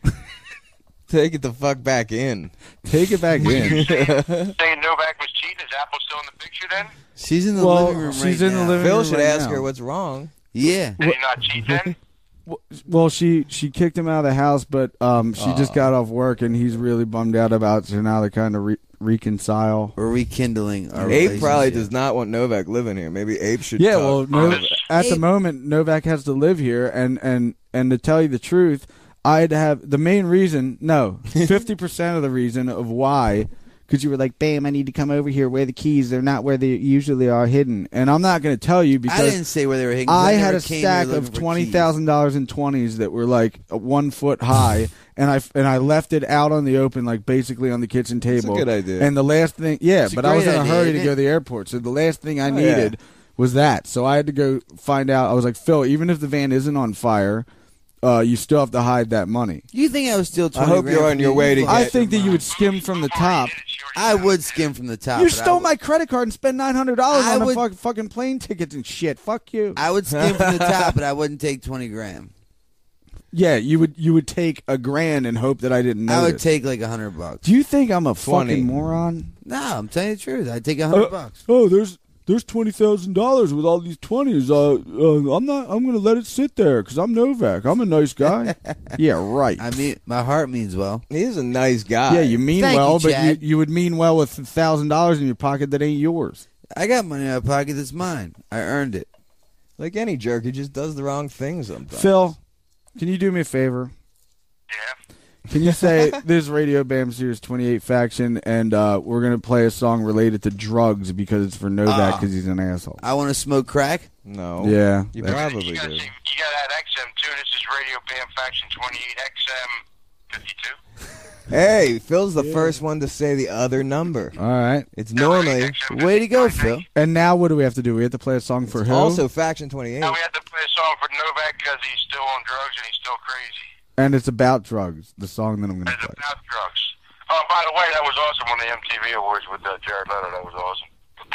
S7: Take it the fuck back in.
S5: Take it back in.
S8: Saying Novak was cheating. Is Apple still in the picture then?
S6: She's in the
S5: Well,
S6: living room
S5: she's
S6: right
S5: in the
S6: now.
S5: living
S7: Phil
S5: room
S7: should
S5: right
S7: ask
S5: now.
S7: her what's wrong.
S6: Yeah.
S8: Did he not cheat then?
S5: Well, she she kicked him out of the house, but um, she just got off work, and he's really bummed out about it. So now they're kind of re- reconcile.
S6: We're rekindling our
S7: Ape probably
S6: relationship.
S7: does not want Novak living here. Maybe Ape should.
S5: Yeah,
S7: talk.
S5: well, no, at the
S6: Ape-
S5: moment, Novak has to live here, and and and to tell you the truth, I'd have the main reason. No, fifty percent of the reason of why. Because you were like, bam, I need to come over here. Where the keys? They're not where they usually are hidden. And I'm not going to tell you because
S6: I didn't say where they were hidden. 'cause
S5: I
S6: never
S5: had a
S6: came
S5: stack
S6: here
S5: of
S6: looking for
S5: twenty
S6: keys.
S5: thousand dollars in twenties that were like one foot high, and I and I left it out on the open, like basically on the kitchen
S7: That's a
S5: table.
S7: good idea.
S5: And the last thing, yeah,
S6: It's a
S5: but I was in
S6: great
S5: a
S6: idea,
S5: hurry to
S6: isn't
S5: go
S6: it?
S5: to the airport, so the last thing I
S7: Oh, yeah.
S5: needed was that. So I had to go find out. I was like, Phil, even if the van isn't on fire, uh, you still have to hide that money.
S6: You think I was still twenty
S7: hope
S6: grand
S7: you're
S6: from
S7: on your
S6: you?
S7: way to
S6: You
S5: I
S7: get-
S5: think that you would skim from the top.
S6: I would skim from the top.
S5: You
S6: but I
S5: stole
S6: would-
S5: my credit card and spent nine hundred dollars
S6: I
S5: on
S6: would-
S5: the fuck, fucking plane tickets and shit. Fuck you.
S6: I would skim from the top, but I wouldn't take twenty grand.
S5: Yeah, you would you would take a grand and hope that I didn't know.
S6: I would take like a hundred bucks.
S5: Do you think I'm a
S7: twenty.
S5: fucking moron?
S6: No, I'm telling you the truth. I'd take a hundred bucks.
S5: Oh, there's there's twenty thousand dollars with all these twenties. Uh, uh, I'm not. I'm gonna let it sit there because I'm Novak. I'm a nice guy. Yeah, right.
S6: I mean, my heart means well.
S7: He's a nice guy.
S5: yeah, you mean
S6: Thank
S5: well,
S6: you,
S5: but you,
S6: Chad.
S5: you would mean well with a thousand dollars in your pocket that ain't yours.
S6: I got money in my pocket that's mine. I earned it.
S7: Like any jerk, he just does the wrong thing sometimes.
S5: Phil, can you do me a favor?
S8: Yeah.
S5: Can you say this Radio Bam Series twenty-eight faction, and uh, we're gonna play a song related to drugs because it's for Novak
S6: Ah.
S5: because he's an asshole.
S6: I want to smoke crack.
S7: No.
S5: Yeah,
S7: You
S5: that's-
S7: probably
S8: You got
S7: do.
S8: you got that X M too. This is Radio Bam Faction twenty-eight X M fifty-two.
S7: Hey, Phil's the first one to say the other number.
S5: All right.
S7: It's normally
S6: Way to go, Phil.
S5: And now what do we have to do? We have to play a song for who?
S7: also Faction twenty-eight.
S8: Now we have to play a song for Novak because he's still on drugs and he's still crazy.
S5: And it's about drugs. The song that I'm going to
S8: And it's
S5: play.
S8: about drugs. Oh, by the way, that was awesome on the M T V Awards with uh, Jared Leto. That was awesome.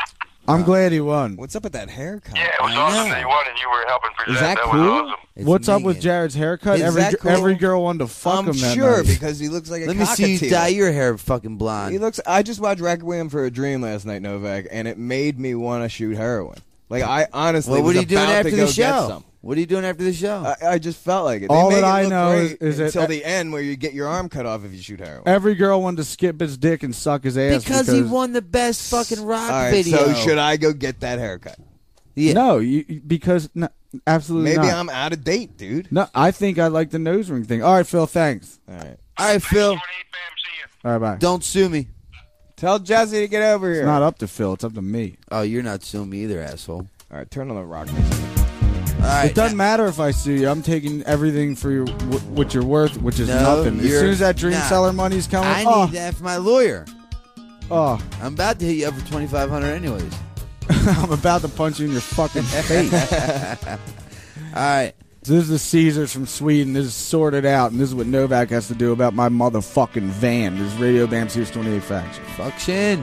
S5: I'm glad he won.
S7: What's up with that haircut?
S8: Yeah, it was
S6: I
S8: awesome
S6: know.
S8: that you won and you were helping present.
S7: Is that
S8: that
S7: cool?
S8: was awesome.
S6: It's
S5: What's up with
S6: minging.
S5: Jared's haircut?
S7: Is
S5: every
S7: that cool?
S5: every girl wanted to fuck
S7: I'm
S5: him that
S7: sure
S5: night.
S7: because he looks like a
S6: Let me see you
S7: cockatiel.
S6: dye your hair fucking blonde.
S7: He looks. I just watched Requiem for a Dream last night, Novak, and it made me want to shoot heroin. Like I honestly
S6: well, what
S7: was
S6: are you doing
S7: about
S6: after
S7: to
S6: the
S7: go get
S6: show?
S7: some.
S6: What are you doing after the show?
S7: I, I just felt like it. They
S5: All
S7: make
S5: that
S7: it
S5: I
S7: look
S5: know
S7: great
S5: is- is that-
S7: until the end where you get your arm cut off if you shoot heroin.
S5: Every girl wanted to skip his dick and suck his ass
S6: because, he won the best fucking rock
S7: All right,
S6: video.
S7: so should I go get that haircut?
S6: Yeah.
S5: No, you, because no, absolutely
S7: Maybe
S5: not.
S7: I'm out of date, dude.
S5: No, I think I like the nose ring thing. All right, Phil, thanks.
S7: All right.
S6: All right, Phil.
S8: twenty-eight, Bam, see ya.
S5: All right, bye.
S6: Don't sue me.
S7: Tell Jesse to get over here.
S5: It's not up to Phil. It's up to me.
S6: Oh, you're not suing me either, asshole.
S7: All right, turn on the rock music.
S6: All right.
S5: It doesn't matter if I sue you. I'm taking everything for your, wh- what you're worth, which is
S6: No,
S5: nothing. As
S6: you're-
S5: soon as that dream
S6: nah.
S5: seller money's coming,
S6: I
S5: oh,
S6: need that for my lawyer.
S5: oh,
S6: I'm about to hit you up for twenty-five hundred anyways.
S5: I'm about to punch you in your fucking face.
S6: All right.
S5: This is the Caesars from Sweden. This is sorted out, and this is what Novak has to do about my motherfucking van. This is Radio Bam Series twenty-eight Faction.
S6: Fuck Shin.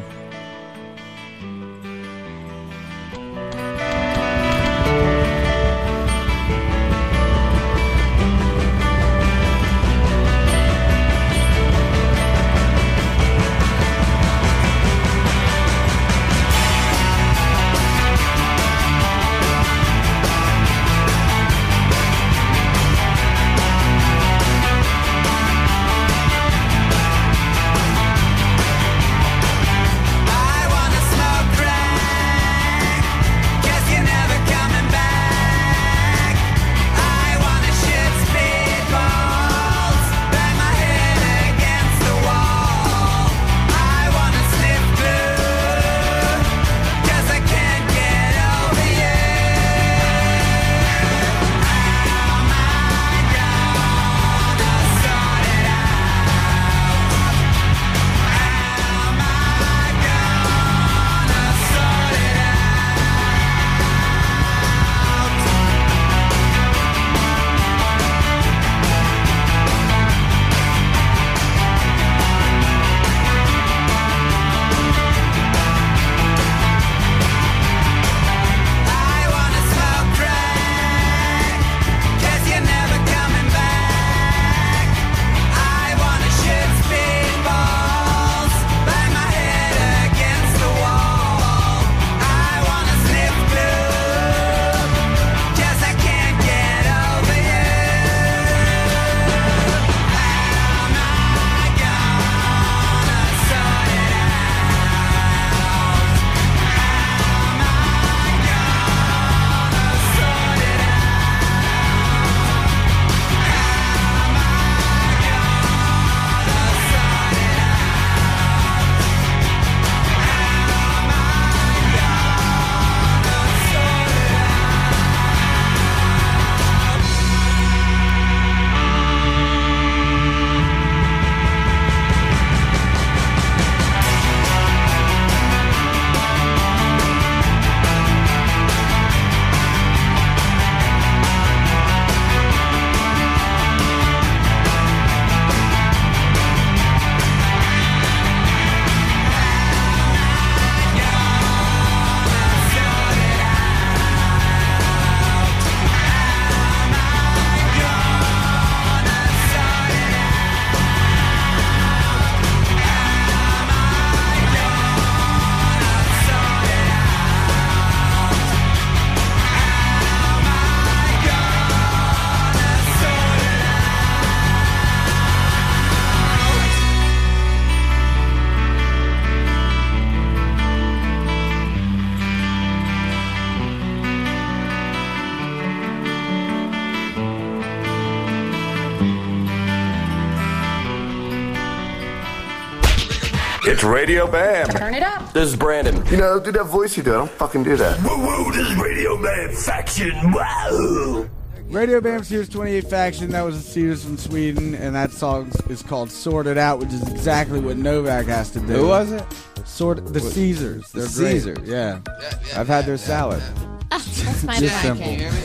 S3: It's Radio Bam.
S4: Turn it up.
S3: This is Brandon. You know, do that voice you do. I don't fucking do that.
S10: Woo woo, this is Radio Bam Faction. Wow.
S5: Radio Bam Series twenty-eight Faction, that was a Caesars from Sweden, and that song is called Sorted Out, which is exactly what Novak has to do.
S7: Who was it?
S5: Sort the Caesars. They're
S7: The
S5: great.
S7: Caesars.
S5: Yeah.
S6: Yeah, yeah,
S7: I've had
S6: yeah,
S7: their
S6: yeah,
S7: salad.
S6: yeah.
S9: That's my
S5: Just
S9: pancake.
S5: simple.
S6: Can you hear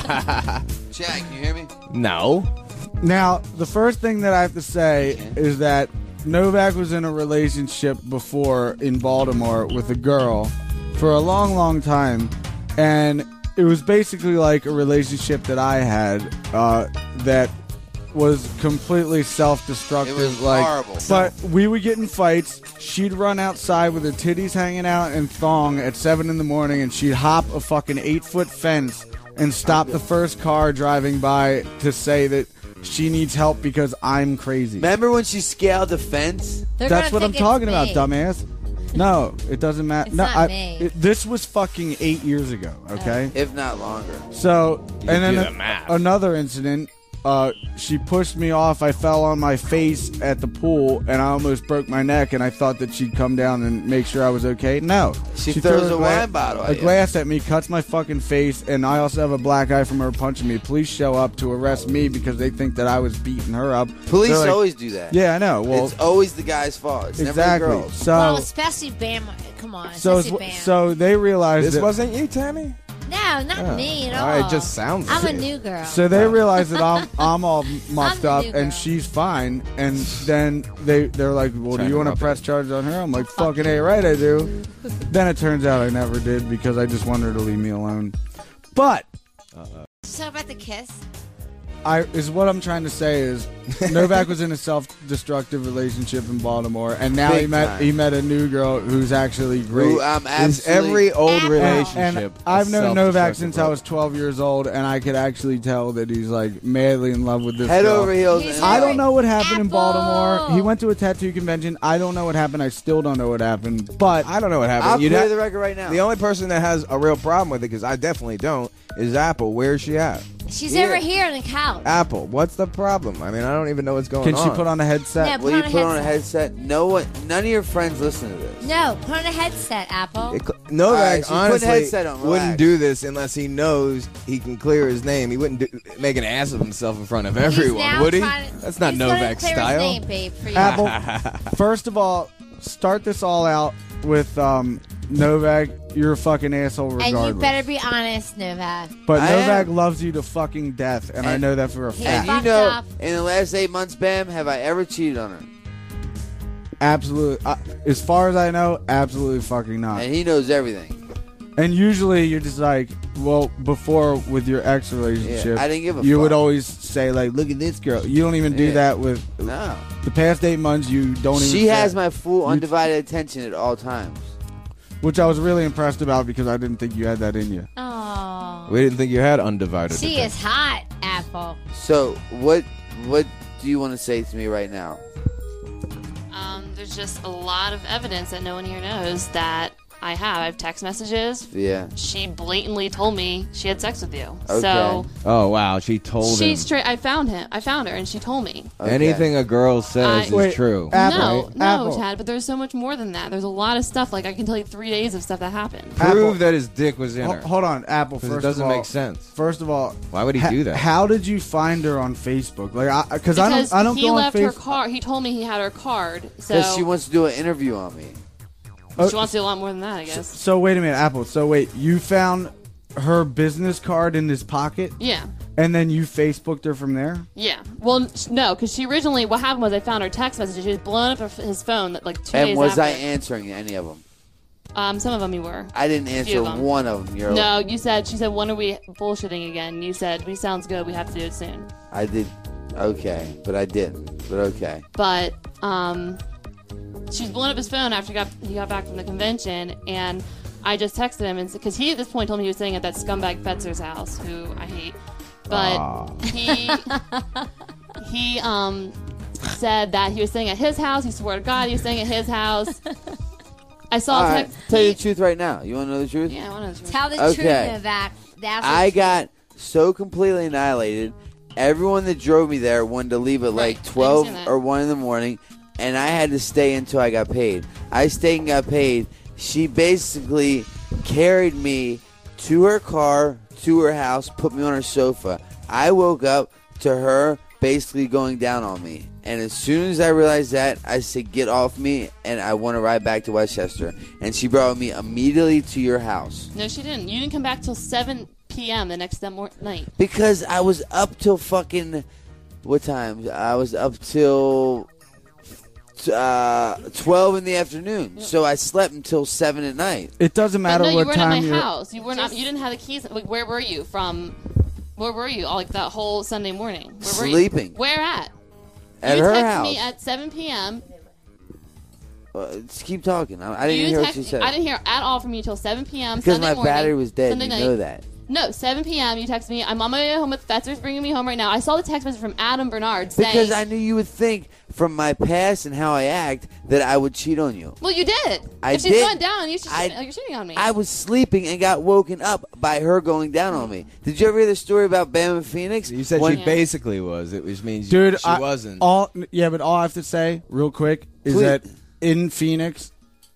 S6: me? Chad, can you hear me?
S7: No.
S5: Now, the first thing that I have to say is that Novak was in a relationship before in Baltimore with a girl for a long, long time, and it was basically like a relationship that I had uh, that was completely self-destructive.
S6: It was
S5: like,
S6: horrible.
S5: But we would get in fights. She'd run outside with her titties hanging out and thong at seven in the morning, and she'd hop a fucking eight-foot fence and stop the first car driving by to say that she needs help because I'm crazy.
S6: Remember when she scaled the fence?
S9: They're
S5: That's
S9: gonna
S5: what I'm
S9: think it's
S5: talking about,
S9: me.
S5: dumbass. No, it doesn't matter.
S9: It's
S5: no,
S9: not
S5: I,
S9: me.
S5: it- this was fucking eight years ago. Okay,
S6: If not longer.
S5: so
S7: You
S5: and then
S7: do
S5: a-
S7: the math.
S5: another incident. uh, she pushed me off. I fell on my face at the pool, and I almost broke my neck. And I thought that she'd come down and make sure I was okay. No,
S6: She
S5: threw
S6: throws a
S5: gla-
S6: wine bottle at
S5: a
S6: you.
S5: glass at me, cuts my fucking face, and I also have a black eye from her punching me. Police show up to arrest me because they think that I was beating her up.
S6: Police
S5: They're like-
S6: always do that.
S5: Yeah, I know. Well,
S6: it's always the guy's fault. It's
S5: exactly.
S6: never the girls.
S5: So,
S11: well, especially Bam. Come on,
S5: so,
S11: especially
S5: it's-
S11: Bam.
S5: so they realized
S7: This
S5: that,
S7: wasn't you, Tammy?
S11: no, not
S7: Oh.
S11: me at
S7: All
S11: all.
S7: right, it just sounds
S11: I'm
S7: like
S11: a
S7: it.
S11: new girl.
S5: So they realize that I'm I'm all muffed
S11: the
S5: up
S11: new
S5: and
S11: girl.
S5: she's fine, and then they they're like, well, do
S7: Trying
S5: you
S7: to
S5: want to
S7: rub
S5: press charges on her? I'm like, fucking A, right, I do. Then it turns out I never did because I just wanted her to leave me alone. But
S11: So about the kiss.
S5: I is what I'm trying to say is Novak was in a self-destructive relationship in Baltimore, and now
S6: Big
S5: he met
S6: time.
S5: he met a new girl who's actually great.
S6: Who I'm
S7: Is
S6: absolutely.
S7: every old
S11: Apple.
S7: relationship
S5: And I've
S7: a
S5: known Novak
S7: self-destructive
S5: since I was twelve years old, and I could actually tell that he's like madly in love with this
S6: head
S5: girl.
S6: over heels.
S11: He's
S6: in
S5: I
S6: love.
S5: don't know what happened in
S11: Apple.
S5: Baltimore. He went to a tattoo convention. I don't know what happened. I still don't know what happened. But
S7: I don't know what happened.
S6: I'll
S7: You'd
S6: clear
S7: ha-
S6: the record right now.
S7: The only person that has a real problem with it, because I definitely don't, is Apple. Where's she at?
S11: She's
S6: Yeah.
S11: over here on the couch.
S7: Apple, what's the problem? I mean, I don't even know what's going
S5: can
S7: on.
S5: she put on a headset?
S11: Yeah,
S6: Will you
S11: Put on a
S6: put on a
S11: headset.
S6: headset? No one, none of your friends listen to this.
S11: No, put on a headset, Apple.
S7: It,
S6: All
S7: Novak
S6: right, she's putting a
S7: honestly
S6: headset on, relax.
S7: wouldn't do this unless he knows he can clear his name. He wouldn't do, make an ass of himself in front of
S11: He's
S7: everyone,
S11: now
S7: would he?
S11: trying to-
S7: That's not
S11: he's gonna
S7: Novak's
S11: clear
S7: style.
S11: His name, babe, for you.
S5: Apple, first of all, start this all out with um, Novak. You're a fucking asshole regardless.
S11: And you better be honest, Novak.
S5: but
S6: I
S5: Novak
S6: am.
S5: loves you to fucking death, and, I
S6: And-
S5: know that for a
S11: He
S5: fact.
S6: And you
S11: fucked
S6: know,
S11: up.
S6: in the last eight months, Bam, have I ever cheated on her?
S5: Absolutely. Uh, as far as I know, absolutely fucking not.
S6: And he knows everything.
S5: And usually you're just like, well, before with your ex relationship,
S6: Yeah, I didn't give a
S5: you
S6: fuck.
S5: would always say like, look at this girl. You don't even do
S6: Yeah.
S5: that with
S6: No.
S5: the past eight months. You don't even.
S6: She
S5: say-
S6: has my full
S5: You-
S6: undivided attention at all times.
S5: which I was really impressed about because I didn't think you had that in you.
S11: Oh.
S7: We didn't think you had undivided.
S11: She
S7: attention.
S11: is hot, Apple.
S6: So, what what do you want to say to me right now?
S12: Um, there's just a lot of evidence that no one here knows that I have. I have text messages.
S6: Yeah.
S12: She blatantly told me she had sex with you.
S6: Okay.
S12: So
S7: Oh wow, she told
S12: she
S7: him.
S12: straight. I found him. I found her, and she told me.
S6: Okay.
S7: Anything a girl says
S12: I-
S7: is
S5: Wait,
S7: true.
S5: Apple,
S12: no,
S5: right?
S12: no,
S5: Apple.
S12: Chad. But there's so much more than that. There's a lot of stuff. Like I can tell you three days of stuff that happened.
S5: Apple.
S7: Prove that his dick was in
S5: Ho-
S7: her.
S5: hold on, Apple.
S7: 'Cause
S5: First
S7: it doesn't
S5: of all,
S7: make sense.
S5: First of all,
S7: Why would he
S5: ha-
S7: do that?
S5: How did you find her on Facebook? Like, I because I
S12: Because
S5: don't, I don't
S12: he
S5: go on
S12: left her
S5: Facebook.
S12: card. He told me he had her card. So
S6: Because she wants to do an interview on me.
S12: she wants to do a lot more than that, I guess.
S5: So wait a minute, Apple. So wait, you found her business card in his pocket,
S12: Yeah.
S5: and then you Facebooked her from there.
S12: Yeah. Well, n- no, because she originally, what happened was I found her text messages. She was blowing up her- his phone like two
S6: And
S12: days
S6: was
S12: after.
S6: I answering any of them?
S12: um, some of them you were.
S6: I didn't
S12: Few
S6: answer
S12: of them.
S6: one of them. You're
S12: No, you said, she said, when are we bullshitting again? You said, we sounds good, we have to do it soon.
S6: I did. Okay, but I didn't. But okay.
S12: But, um, she was blowing up his phone after he got, he got back from the convention, and I just texted him, and because he at this point told me he was staying at that scumbag Fetzer's house, who I hate. But he, he, um, said that he was staying at his house. He swore to God he was staying at his house. I saw
S6: All
S12: a
S6: right.
S12: text.
S6: Tell you the truth right now. You want to know the truth?
S12: Yeah, I want to.
S11: Tell the
S6: Okay.
S11: truth, Novak. That's the
S6: I
S11: truth.
S6: got so completely annihilated. Everyone that drove me there wanted to leave at like
S12: Right.
S6: twelve
S12: I understand that.
S6: or one in the morning, and I had to stay until I got paid. I stayed and got paid. She basically carried me to her car, to her house, put me on her sofa. I woke up to her basically going down on me. And as soon as I realized that, I said, get off me, and I want to ride back to Westchester. And she brought me immediately to your house.
S12: No, she didn't. You didn't come back till seven p.m. the next that mor- night.
S6: Because I was up till fucking... What time? I was up till... Uh, twelve in the afternoon. So I slept until seven at night.
S5: It doesn't
S12: But
S5: matter
S12: no, you
S5: what
S12: weren't
S5: time
S12: at my
S5: you're.
S12: house. You were not. You didn't have the keys. Like, where were you from? Where were you? All like that whole Sunday morning. Where were you?
S6: Sleeping.
S12: Where at?
S6: At
S12: you
S6: her
S12: texted
S6: house.
S12: me at seven p.m.
S6: Uh, just keep talking. I, I didn't
S12: you
S6: hear what
S12: text-
S6: you said.
S12: I didn't hear at all from you till seven p.m.
S6: Because
S12: Sunday
S6: my
S12: morning,
S6: battery was dead.
S12: Sunday
S6: You
S12: night.
S6: know that.
S12: No, seven p.m. You text me. I'm on my way home with Fetzer's bringing me home right now. I saw the text message from Adam Bernard saying...
S6: Because I knew you would think, from my past and how I act, that I would cheat on you.
S12: Well, you did.
S6: I
S12: if she's
S6: did.
S12: going down, you should,
S6: I-
S12: you're cheating on me.
S6: I was sleeping and got woken up by her going down on me. Did you ever hear the story about Bam and Phoenix?
S7: You said
S6: When-
S7: she basically was, it which means
S5: Dude,
S7: she
S5: I,
S7: wasn't.
S5: All yeah, but all I have to say, real quick, is
S6: Please.
S5: that in Phoenix,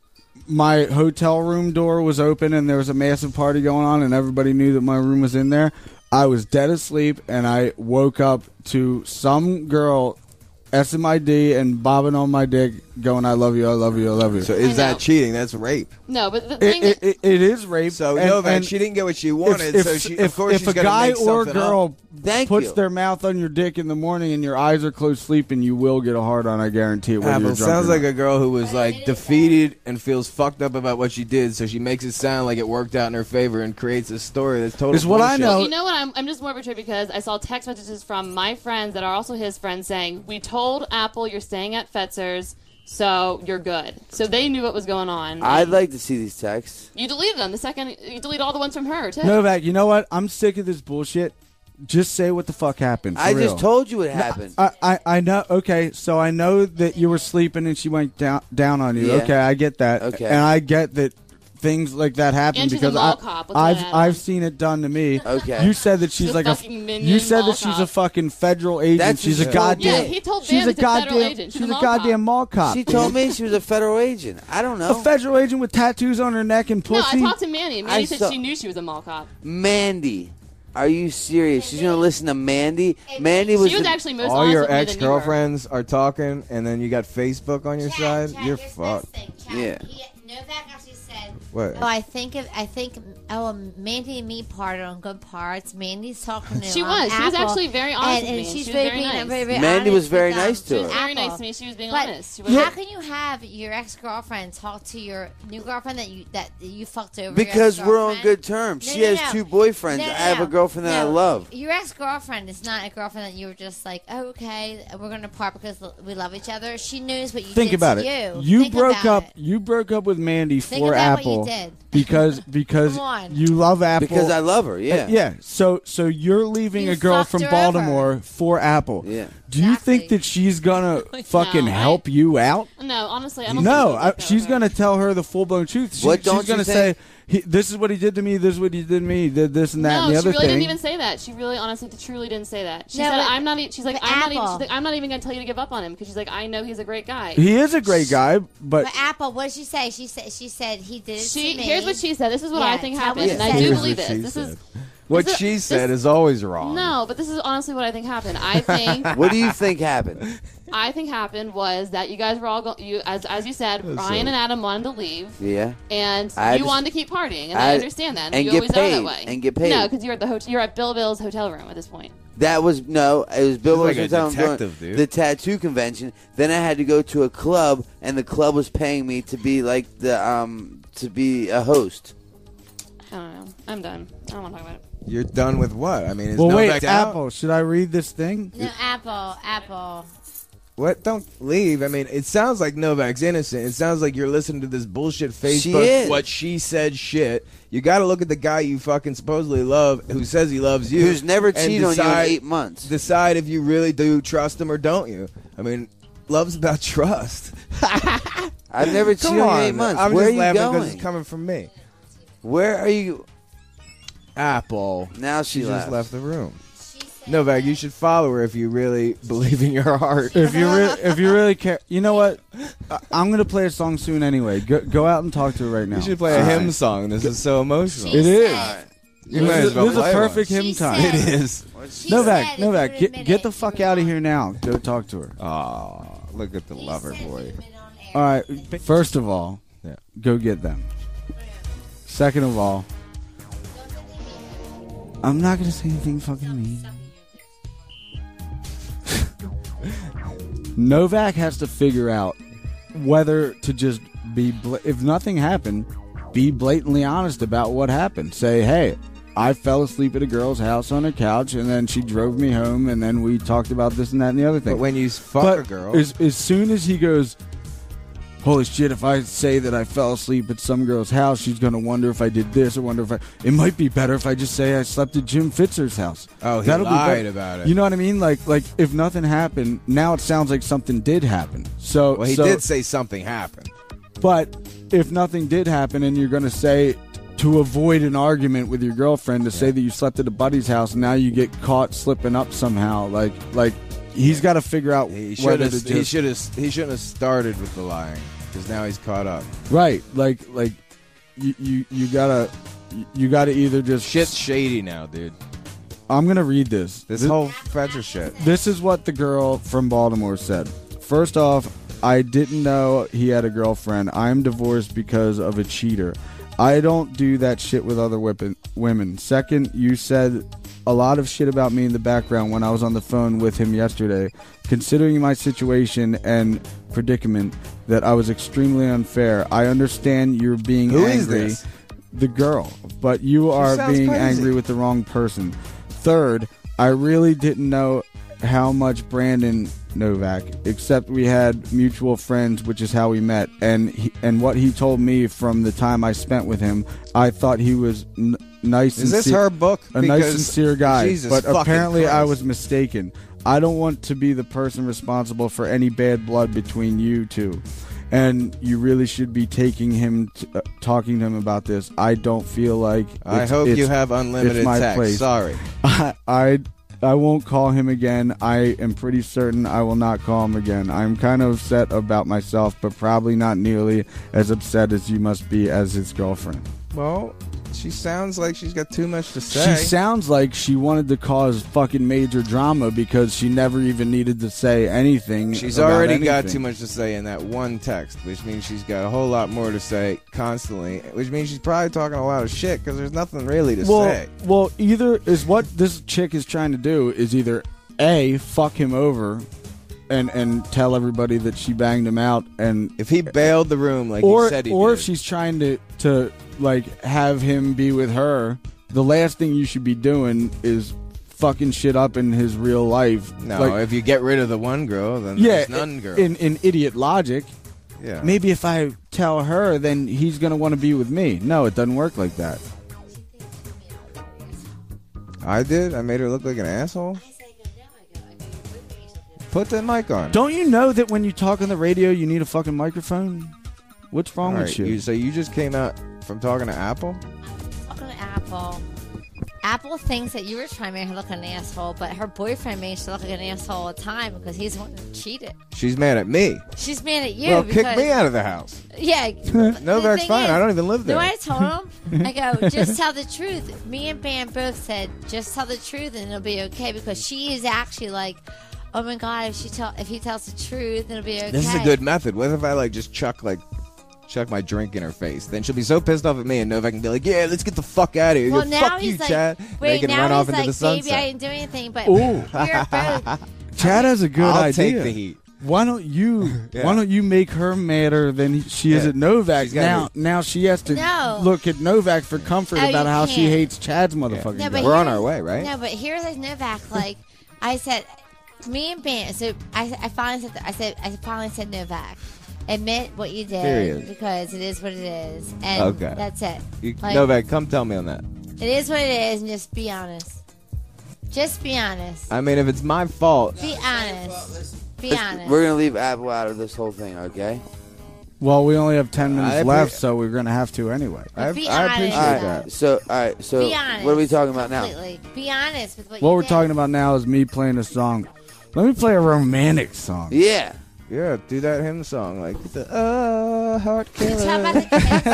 S5: my hotel room door was open and there was a massive party going on, and everybody knew that my room was in there. I was dead asleep, and I woke up to some girl S M I D and bobbing on my dick, going, "I love you, I love you, I love you."
S7: So is that cheating? That's rape.
S12: No, but the
S5: It,
S12: thing
S5: it, it, it is rape.
S7: So
S5: and,
S7: Novak,
S5: and
S7: she didn't get what she wanted,
S5: If,
S7: so
S5: if,
S7: she,
S5: if,
S7: of course
S5: if
S7: she's
S5: a
S7: gonna
S5: guy
S7: make
S5: or
S7: something
S5: girl
S7: up.
S6: Thank
S5: puts
S6: you.
S5: their mouth on your dick in the morning and your eyes are closed sleeping, you will get a hard on. I guarantee it. Whether
S7: Apple
S5: you're drunk
S7: sounds
S5: or
S7: like
S5: not.
S7: a girl who was like defeated and feels fucked up about what she did, so she makes it sound like it worked out in her favor and creates a story that's totally
S5: It's what I
S7: bullshit.
S5: know.
S12: You know what? I'm, I'm just more betrayed because I saw text messages from my friends that are also his friends saying, "We told Apple you're staying at Fetzer's, so you're good." So they knew what was going on.
S6: I'd like to see these texts.
S12: You deleted them the second you delete all the ones from her too.
S5: Novak, you know what? I'm sick of this bullshit. Just say what the fuck happened. for
S6: I
S5: real.
S6: just told you what happened.
S5: I, I, I know. Okay, so I know that you were sleeping and she went down down on you.
S6: Yeah.
S5: Okay, I get that.
S6: Okay.
S5: And I get that things like that happen
S12: And she's a
S5: because
S12: mall
S5: I,
S12: cop. What's
S5: I've
S12: that, Adam?
S5: I've seen it done to me.
S6: Okay.
S5: You said that she's,
S12: She's a
S5: like a.
S12: fucking minion
S5: You said
S12: mall
S5: that she's a
S12: cop.
S5: fucking federal agent.
S6: That's
S5: she's
S6: what
S5: a
S6: she told me.
S5: goddamn.
S12: Yeah, he told
S5: she's
S12: Bam
S5: a
S12: it's a federal
S5: goddamn.
S12: agent. She's
S5: She's
S12: a
S5: a
S12: mall
S5: goddamn
S12: cop.
S5: mall cop.
S6: She told me she was a federal agent. I don't
S5: a
S6: know.
S5: federal agent with tattoos on her neck and
S12: No,
S5: pussy.
S12: I talked to Mandy. and Mandy
S6: I
S12: said
S6: saw-
S12: she knew she was a mall cop.
S6: Mandy. Are you serious? She's going to listen to Mandy? Mandy was
S12: She was
S6: the-
S12: actually most
S7: All
S12: honest
S7: your
S12: with me than
S7: ex
S12: you were.
S7: girlfriends are talking, and then you got Facebook on your
S4: Chad,
S7: side.
S4: Chad,
S7: You're
S4: here's
S7: fucked.
S4: this thing, Chad.
S6: Yeah.
S4: He, Novak actually said,
S7: What?
S4: "Oh, I think of, I think, oh, Mandy and me parted on good parts. Mandy's talking to
S12: She
S4: um,
S12: was. She was
S4: Apple,
S12: actually very honest
S4: and,
S12: with
S4: and
S12: me, and
S4: she's
S12: she was
S4: very,
S12: very
S4: being
S12: nice.
S4: very, very
S6: Mandy
S4: honest
S6: was very
S4: with, um,
S6: nice to
S12: She was
S6: her.
S12: very
S4: Apple.
S12: nice to me. She was being
S4: But
S12: honest. She was
S4: how can you have your ex girlfriend talk to your new girlfriend that you that you fucked over? your
S6: Because we're on
S4: ex-girlfriend?
S6: good terms.
S4: No,
S6: She
S4: no,
S6: has
S4: no.
S6: two boyfriends.
S4: No, no,
S6: I have
S4: no.
S6: a girlfriend that I
S4: No.
S6: love.
S4: Your ex girlfriend is not a girlfriend that you were just like, oh, okay, we're gonna part because we love each other. She knows what you
S5: Think
S4: did
S5: about
S4: to
S5: it.
S4: you.
S5: You
S4: Think
S5: broke
S4: about
S5: up.
S4: it.
S5: You broke up with Mandy
S4: Think
S5: for
S4: about what you
S5: Apple
S4: did.
S5: because because
S4: Come on.
S5: you love Apple.
S6: Because I love her, yeah.
S5: Uh, yeah. So so you're leaving
S4: You
S5: a girl
S4: fucked
S5: from
S4: her
S5: Baltimore for Apple.
S6: Yeah.
S5: Do you think
S4: Exactly.
S5: that she's gonna fucking
S12: No, I-
S5: help you out?
S12: No, honestly, I don't
S5: No,
S12: think
S5: I,
S12: like
S5: she's gonna tell her the full blown truth. She,
S6: What don't
S5: she's gonna
S6: you
S5: say,
S6: think?
S5: he, "This is what he did to me. This is what he did to me. He did this and that
S12: No,
S5: and the
S12: she
S5: other
S12: really
S5: thing."
S12: didn't even say that. She really, honestly, truly didn't say that. She
S4: No,
S12: said,
S4: but-
S12: "I'm not." e- She's like,
S4: but
S12: "I'm not." Even,
S4: Apple.
S12: she's like, "I'm not even gonna tell you to give up on him because she's like, I know he's a great guy."
S5: he is a great guy, but
S4: But Apple, what did she say? She said she said he did it
S12: She
S4: to me.
S12: here's what she said. This is what
S4: Yeah,
S12: I think
S4: tell
S12: happened,
S4: what
S12: and
S4: she
S12: I
S4: said.
S12: do
S7: Here's
S12: believe
S7: what
S12: this.
S7: she
S12: This
S7: said.
S12: is
S7: What
S12: this is-
S7: she said
S12: this-
S7: is always wrong.
S12: no, but this is honestly what I think happened. I think
S6: What do you think happened?
S12: I think happened was that you guys were all go- you as as you said, Ryan and Adam wanted to leave,
S6: Yeah.
S12: and
S6: I
S12: you
S6: just-
S12: wanted to keep partying, and I,
S6: I-
S12: understand that.
S6: and
S12: you
S6: get
S12: always are
S6: paid,
S12: that way.
S6: and get paid.
S12: No, because you're at the hotel. You're at Bill Bill's hotel room at this point.
S6: That was no. It was Bill
S7: She's like
S6: was
S7: a
S6: telling me going-
S7: detective, dude.
S6: the tattoo convention. Then I had to go to a club, and the club was paying me to be like the um to be a host.
S12: I don't know. I'm done. I don't want to talk about it.
S7: You're done with what? I mean, is
S5: well, wait,
S7: Novak out?
S5: Apple. Should I read this thing?
S4: No, Apple, Apple.
S7: What? Don't leave. I mean, it sounds like Novak's innocent. It sounds like you're listening to this bullshit Facebook,
S6: is.
S7: what she said shit. You got to look at the guy you fucking supposedly love, who says he loves you,
S6: Who's never
S7: and
S6: cheated on you in
S7: decide-
S6: eight months.
S7: Decide if you really do trust him or don't you. I mean, love's about trust.
S6: I've never cheated
S7: Come
S6: on you in
S7: on,
S6: eight months.
S7: I'm
S6: Where
S7: just
S6: are you
S7: laughing because
S6: going?
S7: it's coming from me.
S6: Where are you?
S7: Apple.
S6: Now she
S7: She
S6: left.
S7: just left the room. Novak, you should follow her if you really believe in your heart.
S5: If you re- if you really care, you know what? I- I'm gonna play a song soon anyway. Go, go out and talk to her right now.
S7: You should play a
S5: All
S7: hymn
S5: right.
S7: song. This is so emotional.
S5: It is.
S7: You
S5: This
S7: might
S5: is-
S7: as well
S5: this is a
S7: play
S5: perfect
S7: one.
S5: hymn
S4: She
S5: time.
S4: said-
S7: It is.
S4: She
S5: Novak,
S4: said if
S5: Novak,
S4: you would
S5: get
S4: admit
S5: get the
S4: it,
S5: fuck
S4: you
S5: out of
S4: were
S5: here now. Go talk to her.
S7: Aw, look at the
S4: He
S7: lover
S4: said
S7: boy.
S4: you'd admit on air.
S5: All right. First of all,
S7: Yeah.
S5: go get them. Second of all, I'm not gonna say anything fucking mean. Novak has to figure out whether to just be, bla- if nothing happened, be blatantly honest about what happened. Say, hey, I fell asleep at a girl's house on a couch, and then she drove me home, and then we talked about this and that and the other thing.
S7: But when you fuck
S5: But
S7: a girl,
S5: as, as soon as he goes, holy shit, if I say that I fell asleep at some girl's house, she's going to wonder if I did this or wonder if I... It might be better if I just say I slept at Jim Fitzer's house.
S7: Oh, he
S5: That'll be
S7: lied
S5: better.
S7: about it.
S5: You know what I mean? Like, like if nothing happened, now it sounds like something did happen. So,
S7: Well, he
S5: so,
S7: did say something happened.
S5: But if nothing did happen and you're going to say... To avoid an argument with your girlfriend, to yeah. say that you slept at a buddy's house, and now you get caught slipping up somehow. Like, like he's got to figure out
S7: He should
S5: whether
S7: have.
S5: to just...
S7: He should have. He shouldn't have started with the lying, because now he's caught up.
S5: Right, like, like you, you, you gotta, you gotta either just
S7: Shit's shady now, dude.
S5: I'm gonna read this.
S7: This,
S5: this
S7: whole Fetzer shit.
S5: This is what the girl from Baltimore said. First off, I didn't know he had a girlfriend. I'm divorced because of a cheater. I don't do that shit with other whippin- women. Second, you said a lot of shit about me in the background when I was on the phone with him yesterday. Considering my situation and predicament, that I was extremely unfair. I understand you're being
S7: Who
S5: angry.
S7: is this?
S5: The girl. But you are being
S7: crazy.
S5: angry with the wrong person. Third, I really didn't know how much Brandon Novak, except we had mutual friends, which is how we met. And he, and what he told me from the time I spent with him, I thought he was n- nice.
S7: Is this
S5: sincere,
S7: her book?
S5: A
S7: Because
S5: nice, sincere guy.
S7: Jesus
S5: but
S7: fucking
S5: apparently, I
S7: Christ.
S5: was mistaken. I don't want to be the person responsible for any bad blood between you two. And you really should be taking him, t- uh, talking to him about this. I don't feel like.
S7: I
S5: it's-
S7: hope
S5: it's-
S7: you have unlimited
S5: it's my
S7: text.
S5: place.
S7: Sorry.
S5: I, I I won't call him again. I am pretty certain I will not call him again. I'm kind of upset about myself, but probably not nearly as upset as you must be as his girlfriend.
S7: Well, she sounds like she's got too much to say.
S5: She sounds like she wanted to cause fucking major drama because she never even needed to say anything.
S7: She's
S5: about
S7: already got
S5: anything.
S7: too much to say in that one text, which means she's got a whole lot more to say constantly, which means she's probably talking a lot of shit because there's nothing really to
S5: well,
S7: say.
S5: Well, either is what this chick is trying to do is either A, fuck him over and and tell everybody that she banged him out, and
S7: if he bailed the room like
S5: or,
S7: he said he
S5: or
S7: did.
S5: if she's trying to to like have him be with her, the last thing you should be doing is fucking shit up in his real life.
S7: No,
S5: like,
S7: if you get rid of the one girl, then
S5: yeah,
S7: there's none girl.
S5: in in idiot logic.
S7: Yeah.
S5: Maybe if I tell her, then he's gonna want to be with me. No, it doesn't work like that.
S7: I did? I made her look like an asshole? Put the mic on.
S5: Don't you know that when you talk on the radio, you need a fucking microphone? What's wrong
S7: All
S5: with
S7: right,
S5: you?
S7: you? So you just came out from talking to Apple?
S4: Talking to Apple. Apple thinks that you were trying to make her look like an asshole, but her boyfriend makes her look like an asshole all the time because he's the one who cheated.
S7: She's mad at me.
S4: She's mad at you.
S7: Well,
S4: because,
S7: kick me out of the house.
S4: Yeah.
S7: Novak's fine.
S4: Is,
S7: I don't even live there.
S4: You know what I told him? I go, just tell the truth. Me and Bam both said, just tell the truth and it'll be okay, because she is actually like, oh my god, if she tell if he tells the truth, it'll be okay.
S7: This is a good method. What if I like just chuck like chuck my drink in her face? Then she'll be so pissed off at me, and Novak can be like, "Yeah, let's get the fuck out of here."
S4: Well,
S7: Go,
S4: now
S7: fuck
S4: he's
S7: you,
S4: like,
S7: Chad.
S4: wait,
S7: they can
S4: now
S7: run
S4: he's
S7: off into
S4: like,
S7: the sunset.
S4: baby, I didn't do anything, but
S5: Ooh.
S4: we're both.
S5: Chad has a good
S7: I'll
S5: idea.
S7: take the heat.
S5: Why don't you?
S7: Yeah.
S5: Why don't you make her madder than she is
S7: Yeah.
S5: at Novak?
S7: She's gotta
S5: Now,
S7: be-
S5: now she has to
S4: No.
S5: look at Novak for comfort
S4: Oh,
S5: about
S4: you
S5: how she
S4: can't.
S5: hates Chad's motherfucking
S4: No,
S5: guy.
S4: but
S7: We're on
S4: here's-
S7: our way, right?
S4: No, but here's like Novak. Like I said, me and Bam. So I, I finally said, I said, I finally said Novak. Admit what you did,
S7: Period.
S4: because it is what it is, and
S7: Okay.
S4: that's it.
S7: You,
S4: Like,
S7: Novak, come tell me on that.
S4: It is what it is, and just be honest. Just be honest.
S7: I mean, if it's my fault,
S4: Be honest. Be
S6: Let's-
S4: honest.
S6: We're gonna leave Apple out of this whole thing, okay?
S5: Well, we only have ten minutes
S7: I appre-
S5: left, so we're gonna have to anyway.
S7: I,
S4: be
S7: I
S4: honest.
S7: appreciate
S6: All right.
S7: that.
S6: So, all right. So,
S4: Be honest.
S6: what are we talking about now?
S4: Completely. Be honest with what,
S5: What
S4: you
S5: we're
S4: did.
S5: talking about now is me playing a song. Let me play a romantic song.
S6: Yeah.
S7: Yeah, do that hymn song like the uh, heart
S4: Did you
S7: killer.
S4: talk about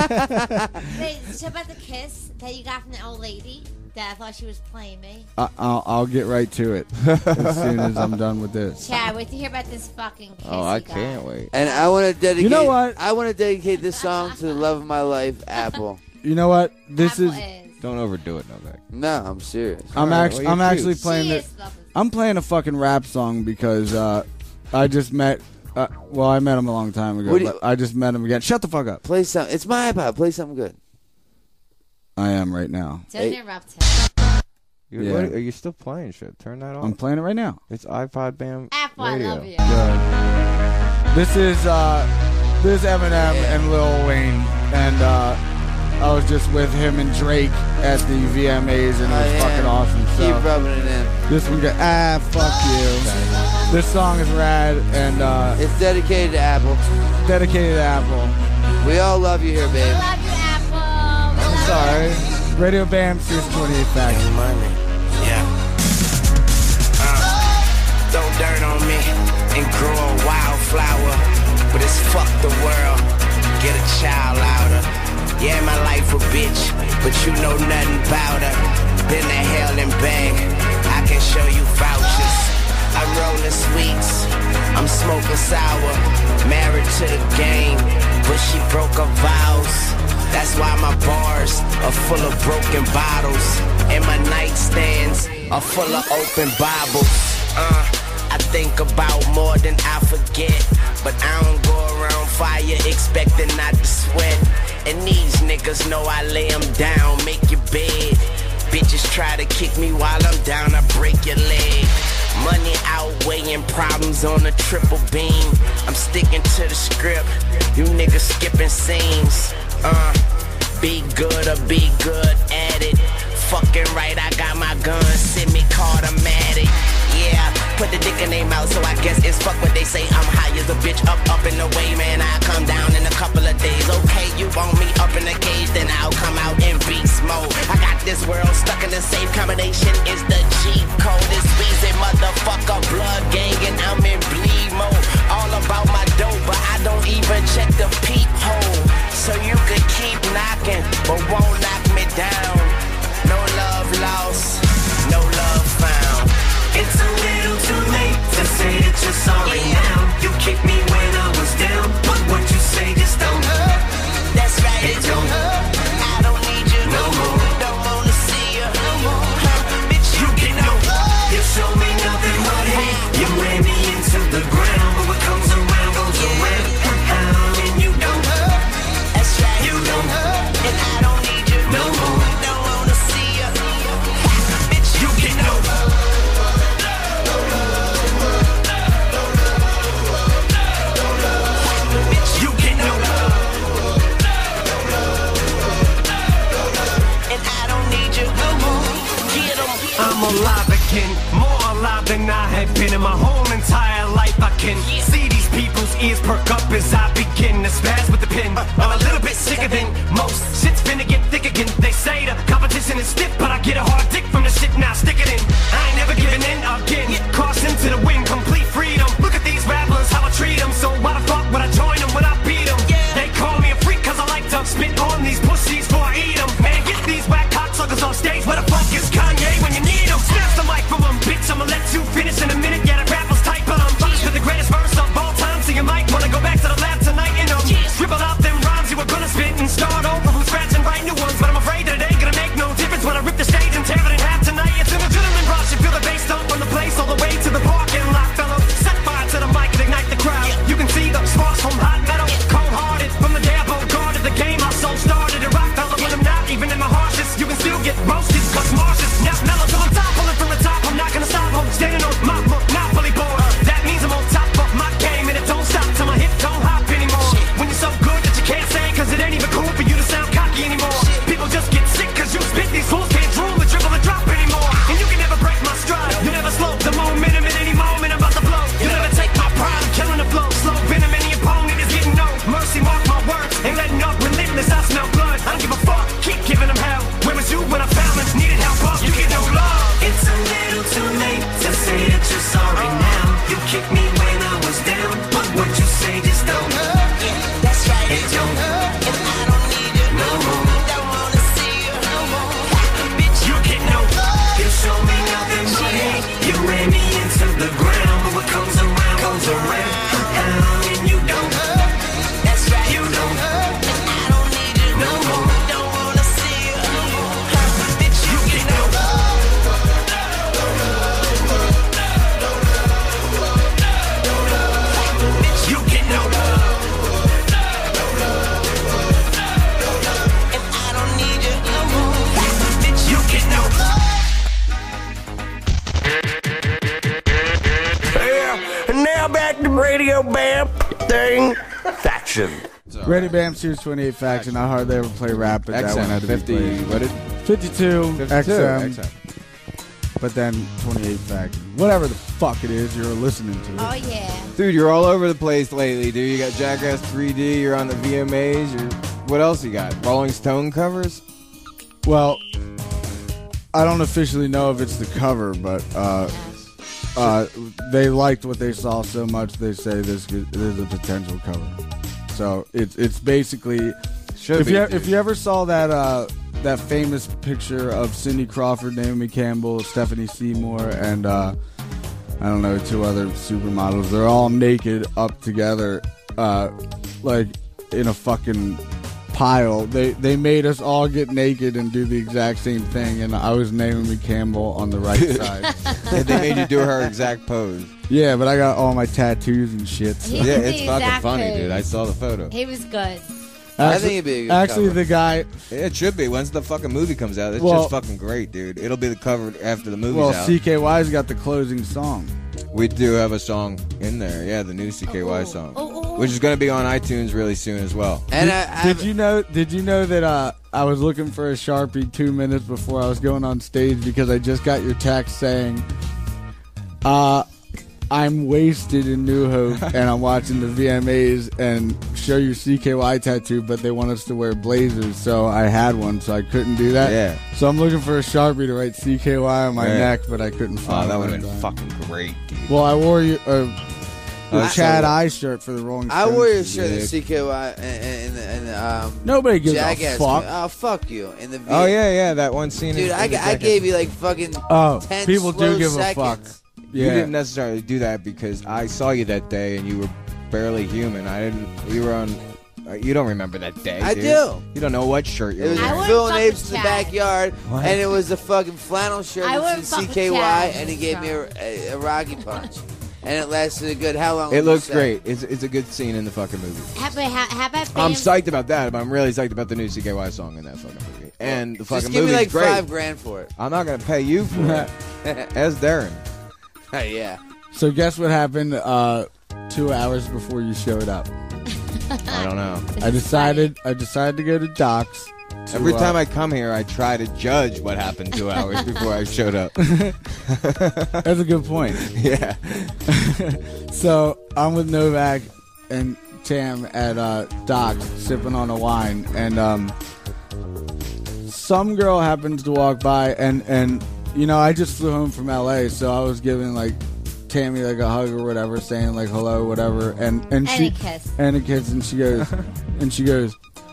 S4: the kiss? Wait, did you talk about the kiss that you got from the old lady that I thought she was playing me?
S5: I, I'll, I'll get right to it as soon as I'm done with this.
S4: Chad, wait to hear about this fucking kiss.
S7: Oh, I
S4: you got.
S7: can't wait.
S6: And I want to dedicate.
S5: You know what?
S6: I want to dedicate this song to the love of my life, Apple.
S5: You know what? This
S4: Apple
S5: is.
S4: is.
S7: Don't overdo it, Novak.
S6: No, I'm serious.
S5: I'm
S7: Alright,
S5: actually.
S7: well,
S5: I'm
S7: you
S5: actually
S7: choose.
S5: playing
S4: She
S5: it.
S4: is lovely.
S5: I'm playing a fucking rap song because uh, I just met. Uh, well, I met him a long time ago,
S6: What do you-
S5: but I just met him again. Shut the fuck up.
S6: Play some. It's my iPod. Play something good.
S5: I am right now.
S4: Don't
S6: Hey.
S4: interrupt him.
S7: You,
S5: Yeah.
S7: what, are you still playing shit? Turn that on.
S5: I'm playing it right now.
S7: It's iPod Bam
S4: Apple,
S7: Radio.
S4: I love you.
S5: Good. This is uh, This is Eminem and Lil Wayne, and uh, I was just with him and Drake at the V M As, and it was
S6: Oh, yeah.
S5: fucking awesome. So
S6: Keep rubbing it in.
S5: this one got ah fuck you. This song is rad, and uh,
S6: It's dedicated to Apple.
S5: dedicated to Apple.
S6: We all love you here, babe.
S4: Love you, Apple.
S5: I'm sorry. Radio Bam, Series twenty-eight Faction.
S13: Money. Yeah. Uh, throw dirt on me and grow a wildflower. But it's fuck the world. Get a child out of. Yeah, my life a bitch, but you know nothing about her. Been to hell and back. I can show you vouchers. I'm rolling sweets. I'm smoking sour. Married to the game, but she broke her vows. That's why my bars are full of broken bottles, and my nightstands are full of open Bibles. Uh, I think about more than I forget, but I don't go around fire expecting not to sweat. And these niggas know I lay them down, make your bed. Bitches try to kick me while I'm down, I break your leg. Money outweighing problems on a triple beam. I'm sticking to the script, you niggas skipping scenes. Uh, be good or be good at it. Fucking right, I got my gun, send me automatic. Yeah, put the dick in their mouth, so I guess it's fuck what they say. I'm high as a bitch, up, up and away, man. I come down in a couple of days. Okay, you want me up in the cage, then I'll come out in beast mode. I got this world stuck in the safe combination. Is the cheat code? It's Weezy, motherfucker, blood gang, and I'm in bleed mode. All about my dope, but I don't even check the peephole. So you could keep knocking, but won't knock me down. No love lost, no love found.
S10: It's a little too late to say that you're sorry now. You kicked me when I was down, but what you say just don't hurt.
S13: That's right,
S10: It don't hurt.
S13: I don't need you
S10: No more.
S13: Don't wanna see you no more. Huh, bitch, you
S10: You
S13: get
S10: get
S13: no
S10: no love. You show me nothing but hate. You ran me into the ground, but what comes around goes around. How and you don't hurt.
S13: That's right,
S10: You don't hurt.
S13: and I don't need you
S10: No more.
S13: Don't wanna see you. Bitch,
S10: You get no love.
S13: bitch,
S10: You get no love.
S13: and I don't need you no more. Get 'em.
S10: I'm alive again, more alive than I have been in my whole entire life. I can see these people's ears perk up as I begin to spaz with the pen. I'm a little bit sicker than most. Shit's finna get thick again. They say the competition is stiff, but I get a hard dick from the shit. Now stick it in. I ain't never giving in again. Caution to the wind, complete freedom. Look at these rappers, how I treat them. So why the fuck would I join them when I beat them? They call me a freak cause I like to spit on these pussies before I eat them. Man, get these whack cocksuckers on stage. Where the fuck is Kanye when you need him? Snatch the mic from him, bitch. I'ma let you finish in a minute. Yeah, the rappers type, but I'm finished with the greatest verse of all time. So you might wanna go back to the lab tonight and um, scribble out them rhymes you were gonna spit and start over from scratch and write new ones. But I'm afraid that it ain't gonna make no difference when I rip the stage and tear it in half tonight. It's an adrenaline rush. You feel the bass thump from the place all the way to the parking lot, fellow. Set fire to the mic and ignite the crowd. You can see the sparks from hot metal, cold-hearted from the day I guarded the game. I so started to rock, fella. When I'm not even in my harshest, you can still get roasted. Cause Marcia's now mellow till I'm top, pulling from the top. I'm not gonna stop. I'm standing on my monopoly board. That means I'm on top of my game and it don't stop till my hip don't hop anymore. When you're so good that you can't say, cause it ain't even cool for you to sound cocky anymore. People just get sick cause you spit. These fools can't drool and dribble and drop anymore. And you can never break my stride. You never slow the momentum at any moment. I'm about to blow. You never take my pride. I'm killing the flow. Slow venom. Any opponent is getting no mercy. Mark my words. Ain't letting up. Relentless. I smell blood. I don't give a fuck. Keep giving them hell. Where was you when I found them? Needed help up. You get no love. It's a little too late to say that you're sorry now. You kicked me when I was down, but what you say just don't hurt.
S13: That's right,
S10: It don't hurt.
S13: and I don't need you
S10: No more.
S13: Don't wanna see you no more. Bitch,
S10: You get no love. You show me nothing but hate. You ran me into the ground, but what comes around goes around. How and you don't hurt.
S13: that's right,
S10: You don't hurt.
S13: and I don't need you
S10: No more.
S13: Don't wanna see you no more. Bitch, you
S10: You
S13: get
S10: get no love.
S13: bitch,
S10: You get no love.
S13: and I don't need you no more. Bitch,
S10: You get no love.
S13: yeah. And now back to Radio Bam thing. Fact.
S3: action.
S5: Ready Bam Series twenty-eight Faction. I hardly ever play rap, but that one had to
S7: fifty,
S5: be played.
S7: what is
S5: fifty-two,
S7: fifty-two,
S5: X M,
S7: X M.
S5: but then twenty-eight Faction. Whatever the fuck it is you're listening to.
S4: Oh, yeah.
S7: Dude, you're all over the place lately, dude. You got Jackass three D, you're on the V M As, you're... What else you got? Rolling Stone covers?
S5: Well, I don't officially know if it's the cover, but uh, uh, they liked what they saw so much they say this could- there's a potential cover. So it's it's basically
S7: Should
S5: if
S7: be,
S5: you
S7: dude.
S5: if you ever saw that uh, that famous picture of Cindy Crawford, Naomi Campbell, Stephanie Seymour, and uh, I don't know, two other supermodels, they're all naked up together, uh, like in a fucking pile. They they made us all get naked and do the exact same thing, and I was Naomi Campbell on the right side.
S7: And they made you do her exact pose.
S5: Yeah, but I got all my tattoos and shit. So.
S4: He
S7: Yeah,
S4: did
S7: it's
S4: the
S7: fucking
S4: exact
S7: funny,
S4: pose.
S7: dude. I saw the photo.
S4: He was good.
S6: I think it'd be a good
S5: Actually,
S6: cover.
S5: the guy.
S7: It should be. Once the fucking movie comes out, it's
S5: Well-
S7: just fucking great, dude. It'll be the cover after the movie's
S5: Well,
S7: out.
S5: C K Y's got the closing song.
S7: We do have a song in there, yeah, the new C K Y song,
S4: Oh, oh,
S7: which is going to be on iTunes really soon as well.
S6: And
S5: did,
S6: I, I
S5: did you know? Did you know that uh, I was looking for a Sharpie two minutes before I was going on stage because I just got your text saying, uh, "I'm wasted in New Hope and I'm watching the V M As and show your C K Y tattoo, but they want us to wear blazers, so I had one, so I couldn't do that.
S7: Yeah.
S5: So I'm looking for a Sharpie to write C K Y on my
S7: Yeah.
S5: neck, but I couldn't
S7: Oh,
S5: find
S7: that
S5: one.
S7: would have been fucking great, dude.
S5: Well, I wore you. Uh, the
S7: I-
S5: Chad
S7: so-
S5: I shirt for the Rolling
S6: I
S5: Stones.
S6: wore your shirt in
S7: Yeah.
S6: C K Y and, and, and um.
S5: Nobody gives
S6: Jackass.
S5: a fuck.
S6: Oh fuck you! In the
S7: Oh, yeah, yeah, that one scene.
S6: dude,
S7: in,
S6: I,
S7: in the
S6: I
S7: Jackass.
S6: gave you like fucking
S5: Oh,
S6: ten
S5: people
S6: slow
S5: do give
S6: seconds.
S5: a fuck.
S7: You
S5: Yeah.
S7: didn't necessarily do that because I saw you that day and you were barely human. I didn't. We were on. uh, You don't remember that day.
S6: I
S7: dude.
S6: do.
S7: You don't know what shirt you
S6: It
S7: were
S6: was
S4: I
S7: wearing.
S4: wouldn't
S6: Phil
S4: fuck
S6: and Apes
S4: with
S6: in the
S4: Chad.
S6: backyard,
S7: What?
S6: and it was a fucking flannel shirt
S4: I
S6: that
S4: wouldn't
S6: said
S4: fuck with
S6: C K Y,
S4: Chad.
S6: and he gave me a, a, a Rocky punch, and it lasted a good how long?
S7: It
S6: would you
S7: looks
S6: say?
S7: great. It's, it's a good scene in the fucking movie.
S4: How about, how, how about
S7: I'm
S4: Bam-
S7: psyched about that, but I'm really psyched about the new C K Y song in that fucking movie. And the fucking
S6: Just give me
S7: movie's
S6: like
S7: great.
S6: five grand for it.
S7: I'm not gonna pay you for it. As Darren.
S6: yeah.
S5: So guess what happened uh, two hours before you showed up?
S7: I don't know.
S5: I decided I decided to go to Doc's. to,
S7: Every
S5: uh,
S7: time I come here, I try to judge what happened two hours before I showed up.
S5: That's a good point.
S7: Yeah.
S5: So I'm with Novak and Tam at uh, Doc's sipping on a wine, and um, some girl happens to walk by, and and you know I just flew home from L A, so I was giving like Tammy like a hug or whatever, saying like hello, whatever, and and
S4: And
S5: she
S4: a kiss.
S5: and a kiss, and she goes and she goes,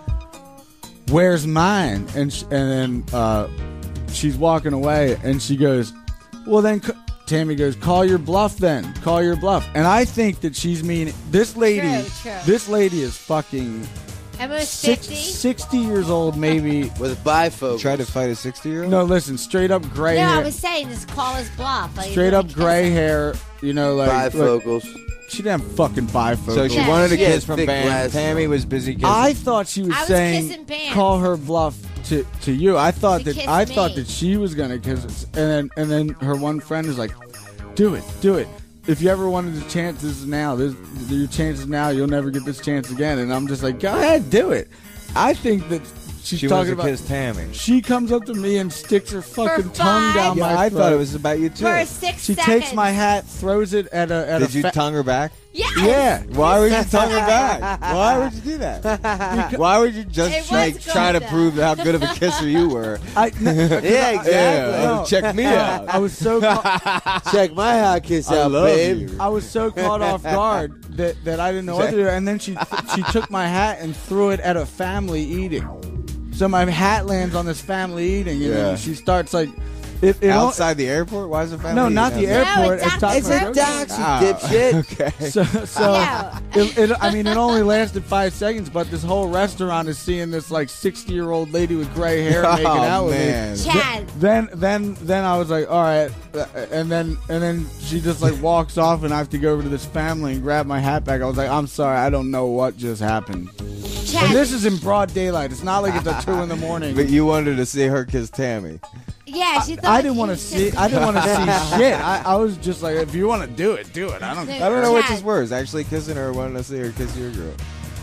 S5: "Where's mine?" And sh- and then uh, she's walking away, and she goes, "Well then." C-. Tammy goes, "Call your bluff then. Call your bluff." And I think that she's mean. This lady,
S4: True, true.
S5: this lady is fucking
S4: Almost
S5: six,
S4: fifty.
S5: sixty years old, maybe.
S6: With bifocals.
S7: Try to fight a sixty year old?
S5: No, listen, straight up gray
S4: No,
S5: hair.
S4: I was saying just call his bluff. Like,
S5: Straight
S4: you
S5: up
S4: know,
S5: gray
S4: kiss him.
S5: hair, you know, like. like
S6: Bifocals.
S5: she didn't have fucking bifocals.
S7: So she
S4: Yeah.
S7: wanted a
S6: She had
S7: kiss from
S6: thick
S7: Bam.
S6: glasses.
S7: Tammy was busy kissing.
S5: I thought she was,
S4: I was
S5: saying
S4: kissing Bam.
S5: call her bluff to, to you. I thought
S4: To
S5: that
S4: kiss
S5: I
S4: me.
S5: thought that she was gonna kiss us, and then and then her one friend was like, "Do it, do it. If you ever wanted the chance, this is now. This your chances now. You'll never get this chance again." And I'm just like, "Go ahead, do it." I think that she's
S7: she
S5: talking
S7: wants to
S5: about.
S7: kiss Tammy.
S5: She comes up to me and sticks her fucking
S4: For
S5: tongue
S4: five-
S5: down
S7: Yeah,
S5: my
S7: I
S5: throat.
S7: thought it was about you too.
S4: For six
S5: She
S4: seconds.
S5: takes my hat, throws it at a at
S7: Did
S5: a.
S7: you
S5: fa-
S7: tongue her back?
S4: Yes.
S5: Yeah.
S7: Why would you tongue her back? Why would you do that? Why would you
S4: It
S7: just
S4: was
S7: like
S4: good,
S7: try to
S4: though.
S7: prove how good of a kisser you were?
S5: I,
S6: Yeah, exactly.
S7: Yeah,
S5: No.
S7: check me out.
S5: I was so. Ca-
S6: Check my hot kiss
S7: I
S6: out,
S7: love
S6: babe.
S7: you.
S5: I was so caught off guard that, that I didn't know what to do. And then she she took my hat and threw it at a family eating. So my hat lands on this family eating, and
S7: Yeah.
S5: then she starts like, it, it all-
S7: Outside the airport? Why is it family?
S5: No, not the
S7: eating
S5: airport.
S4: it's
S5: at Doc's
S6: It's a
S5: Grocery.
S6: Doc's, you
S7: Ah,
S6: dipshit.
S7: Okay.
S5: So, so
S4: Yeah.
S5: it, it, I mean, it only lasted five seconds, but this whole restaurant is seeing this like sixty-year-old lady with gray hair making
S7: Oh,
S5: out with
S7: man.
S5: me.
S4: Chad.
S5: Then, then, then I was like, all right, and then, and then she just like walks off, and I have to go over to this family and grab my hat back. I was like, I'm sorry, I don't know what just happened.
S4: Chad.
S5: And this is in broad daylight. It's not like it's at two in the morning.
S7: But you wanted to see her kiss Tammy.
S4: Yeah, she thought
S5: I didn't
S4: he
S5: want to
S4: was
S5: see.
S4: kissing
S5: I didn't
S4: me.
S5: want to see shit. I, I was just like, if you want to do it, do it. I don't.
S4: No,
S7: I don't know which
S4: Chad.
S7: is worse, actually kissing her or wanting to see her kiss your girl.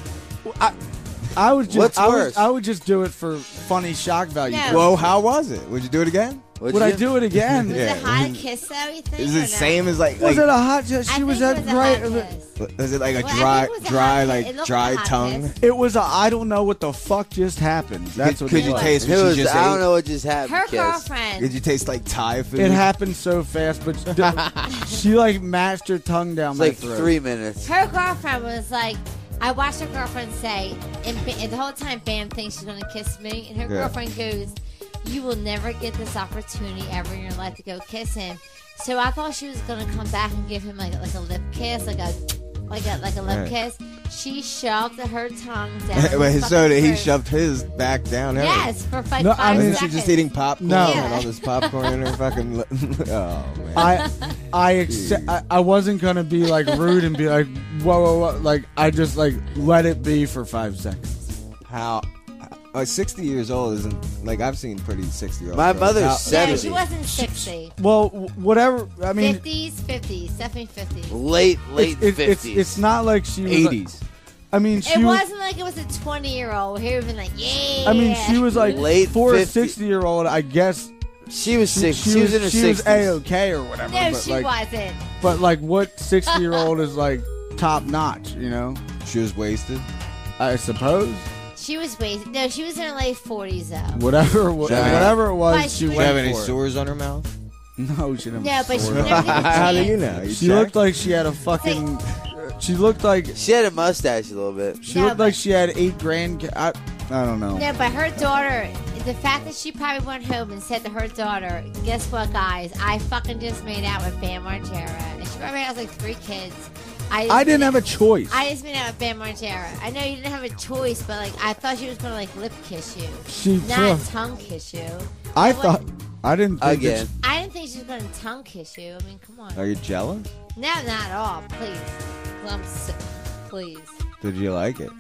S5: I, I would just,
S6: What's
S5: I
S6: worse?
S5: Would, I would just do it for funny shock value.
S4: No.
S7: Whoa, how was it? Would you do it again?
S5: Would, would I do it again?
S4: Was
S7: Yeah.
S4: it hot to kiss though, you think?
S7: Is
S4: or
S7: it
S4: no?
S7: same as like?
S5: Was
S7: like
S5: it a hot? She
S4: I
S5: was
S4: think
S5: at
S4: it was a
S5: right.
S4: hot kiss.
S7: Was it like a
S4: Well, I
S7: dry,
S4: think it was a
S7: dry,
S4: hot-
S7: like
S4: it looked
S7: dry
S4: like a hot
S7: tongue?
S4: kiss.
S5: It was a. I don't know what the fuck just happened. That's
S7: Could-
S5: what
S7: could
S5: it
S7: you
S5: was.
S7: taste
S6: It
S7: what
S6: was,
S7: she just
S6: I don't
S7: ate?
S6: know what just happened.
S4: Her
S6: Kiss.
S4: girlfriend.
S7: Did you taste like Thai food?
S5: It happened so fast, but she, she like mashed her tongue down
S6: It's
S5: my
S6: like
S5: throat.
S6: three minutes.
S4: Her girlfriend was like, I watched her girlfriend say, and, Ba- and the whole time Bam thinks she's gonna kiss me, and her
S7: Yeah.
S4: girlfriend goes, "You will never get this opportunity ever in your life to go kiss him." So I thought she was gonna come back and give him like like a lip kiss, like a like a like a lip
S7: Right.
S4: kiss. She shoved her tongue down.
S7: But
S4: his
S7: his soda,
S4: fucking
S7: he
S4: throat.
S7: shoved his back down. her.
S4: Yes, for like
S5: No, I
S4: five
S5: mean-
S7: Wasn't she
S4: seconds.
S7: just eating popcorn
S5: No.
S7: and all this popcorn in her fucking? Li- oh man.
S5: I, I, accept, I, I wasn't gonna be like rude and be like, whoa, whoa, whoa. Like I just like let it be for five seconds.
S7: How? Uh, sixty years old isn't like I've seen pretty sixty year olds.
S6: My mother's
S4: No,
S6: seventy.
S4: she wasn't sixty.
S5: Well, w- whatever. I mean,
S4: Fifties, fifties, definitely fifties.
S6: Late, late
S5: it's, it's, it's,
S6: fifties.
S5: it's not like she was. like-
S7: eighties.
S5: I mean, she
S4: It
S5: was.
S4: wasn't like it was a twenty-year-old who would been like, yeah.
S5: I mean, she was like
S6: Late
S5: for a
S6: fifty
S5: sixty-year-old. I guess
S6: She was
S5: she,
S6: six.
S5: she
S6: She, was, in her
S5: she
S6: sixties.
S5: was a okay or whatever.
S4: No,
S5: but
S4: she
S5: like,
S4: wasn't.
S5: But like, what sixty-year-old is like top notch? You know,
S7: She was wasted.
S5: I suppose.
S4: She was wasted. No, she was in her late forties though.
S5: Whatever, wha-
S7: She had-
S5: whatever it was,
S4: But
S5: she
S4: she
S7: Did
S5: went
S7: she have any
S5: for it.
S7: sores on her mouth?
S5: No, she didn't.
S4: No, but she
S5: sore.
S4: never get the
S7: How do
S4: chance.
S7: you know? You
S5: She
S7: checked?
S5: looked like she had a fucking. She looked like
S6: She had a mustache a little bit.
S5: she
S4: No,
S5: looked
S4: but-
S5: like she had eight grand. I, I don't know.
S4: No, but her daughter, the fact that she probably went home and said to her daughter, guess what, guys? I fucking just made out with Bam Margera. And she probably has like three kids. I, just
S5: I didn't
S4: made-
S5: have a choice.
S4: I just made out with Bam Margera. I know you didn't have a choice, but like I thought she was gonna like lip kiss you,
S5: She
S4: not
S5: took-
S4: tongue kiss you.
S5: I
S4: I
S5: thought
S4: wouldn't-
S5: I didn't think
S6: Again.
S5: that
S4: I didn't think she was gonna tongue kiss you. I mean, come on.
S7: Are you jealous?
S4: No, not at all. Please, I'm sick. Please.
S7: Did you like it?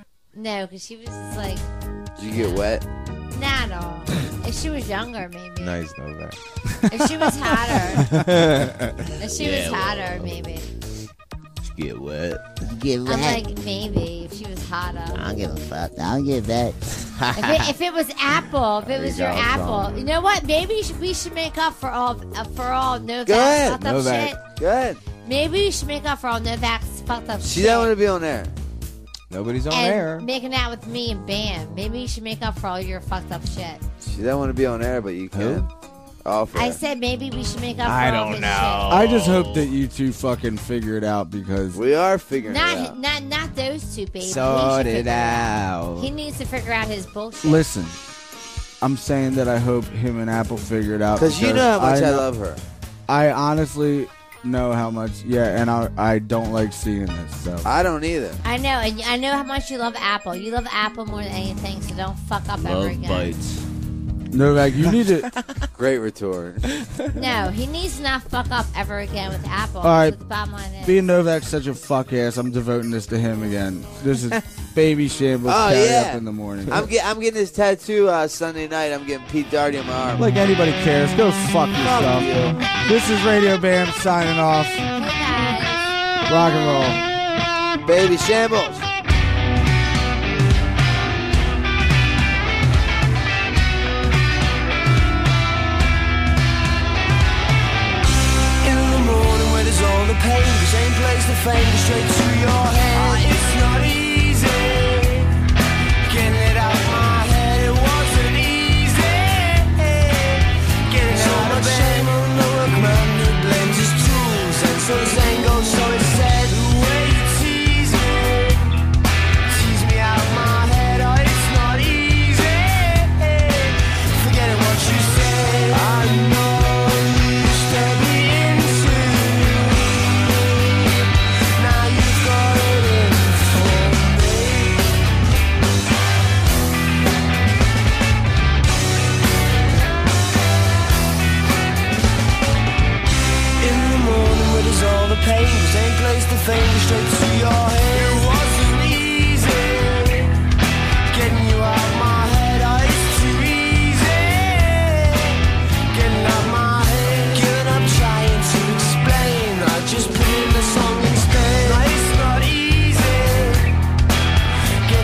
S4: No, because she was just like,
S6: Did you get wet?
S4: not at all. If she was younger, maybe.
S7: Nice, know that.
S4: If she was hotter. If she was
S7: Yeah,
S4: hotter, maybe.
S7: Get wet.
S9: Get
S4: I'm
S9: wet.
S4: like, maybe if she was hotter.
S9: I don't give a fuck. I don't give that.
S4: If it, if it was Apple, if it was
S7: you
S4: your
S7: go,
S4: Apple,
S7: Sean.
S4: you know what? Maybe you should, we should make up for all uh, for all Novak's
S6: Go ahead.
S4: fucked up
S7: Novak.
S4: shit.
S6: Good.
S4: Maybe we should make up for all Novak's fucked up
S6: She
S4: shit.
S6: don't want to be on there.
S7: Nobody's on
S4: and
S7: air.
S4: making out with me and Bam. Maybe you should make up for all your fucked up shit.
S6: She don't want to be on air, but you can. Offer.
S4: I said maybe we should make up for
S7: I
S4: all
S7: don't
S4: his
S7: know.
S5: I just hope that you two fucking figure it out because
S6: we are figuring
S4: shit.
S6: it
S4: Not,
S6: out.
S4: not, not those two, baby. He
S7: Sort
S4: should
S7: it
S4: figure
S7: out.
S4: He needs to figure out his bullshit.
S5: listen, I'm saying that I hope him and Apple figure it out
S6: Because you know how much I,
S5: know-
S6: love her.
S5: I honestly know how much. Yeah, and I I don't like seeing this. So
S6: I don't either.
S4: I know, and I know how much you love Apple. You love Apple more than anything, so don't fuck up ever again.
S5: Novak, you need to.
S6: Great retort.
S4: No, he needs to not fuck up ever again with Apple.
S5: All right,
S4: That's what the bottom line is.
S5: being Novak's such a fuck ass, I'm devoting this to him again. This is baby shambles
S6: Oh,
S5: carry
S6: yeah.
S5: up in the morning.
S6: I'm, get, I'm getting this tattoo uh, Sunday night. I'm getting Pete Doherty on my arm.
S5: Like anybody cares, go fuck yourself. This is Radio Bam signing off. Rock and roll.
S6: Baby shambles.
S10: In the morning where there's all the pain, the same place the fame goes straight to your head. It's not easy getting it out my head. It wasn't easy getting so out of bed. Shame on the workman who blames his tools, and so the saying goes. So it's said, the way you tease me, tease me out my head. Oh, it's not easy forgetting what you said. I know. All the pain, the same place the fame goes straight to your head. It wasn't easy getting you out my head. Oh, it's too easy getting out my head. Giving up trying to explain. I just put in the song instead. No, it's not easy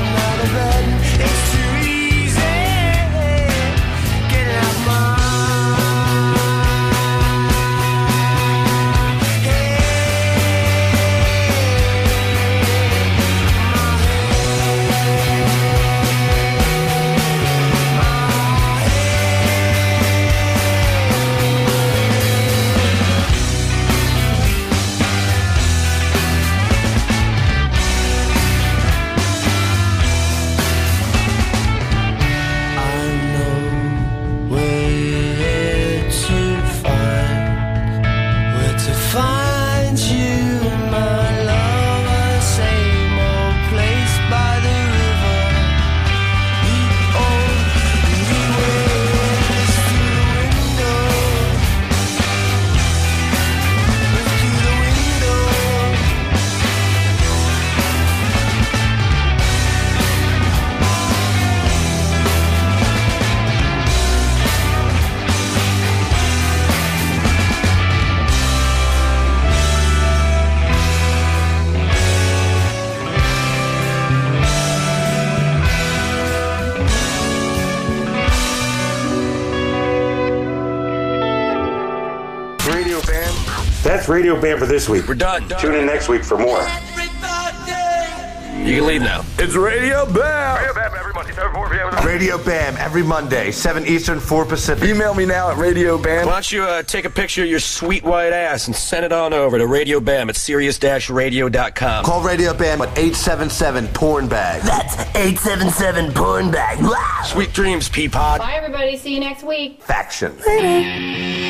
S3: That's Radio Bam for this week.
S14: We're done.
S3: Tune in next week for more.
S14: You can leave now.
S3: It's Radio Bam.
S14: Radio Bam every Monday, seven, four p.m.
S3: Radio Bam every Monday, seven Eastern, four Pacific.
S14: Email me now at Radio Bam. Why don't you uh, take a picture of your sweet white ass and send it on over to Radio Bam at Sirius Radio dot com.
S3: Call Radio Bam at eight seven seven porn bag.
S14: That's eight seven seven porn bag. Sweet dreams, Peapod.
S15: Bye, everybody. See you next week.
S3: Faction.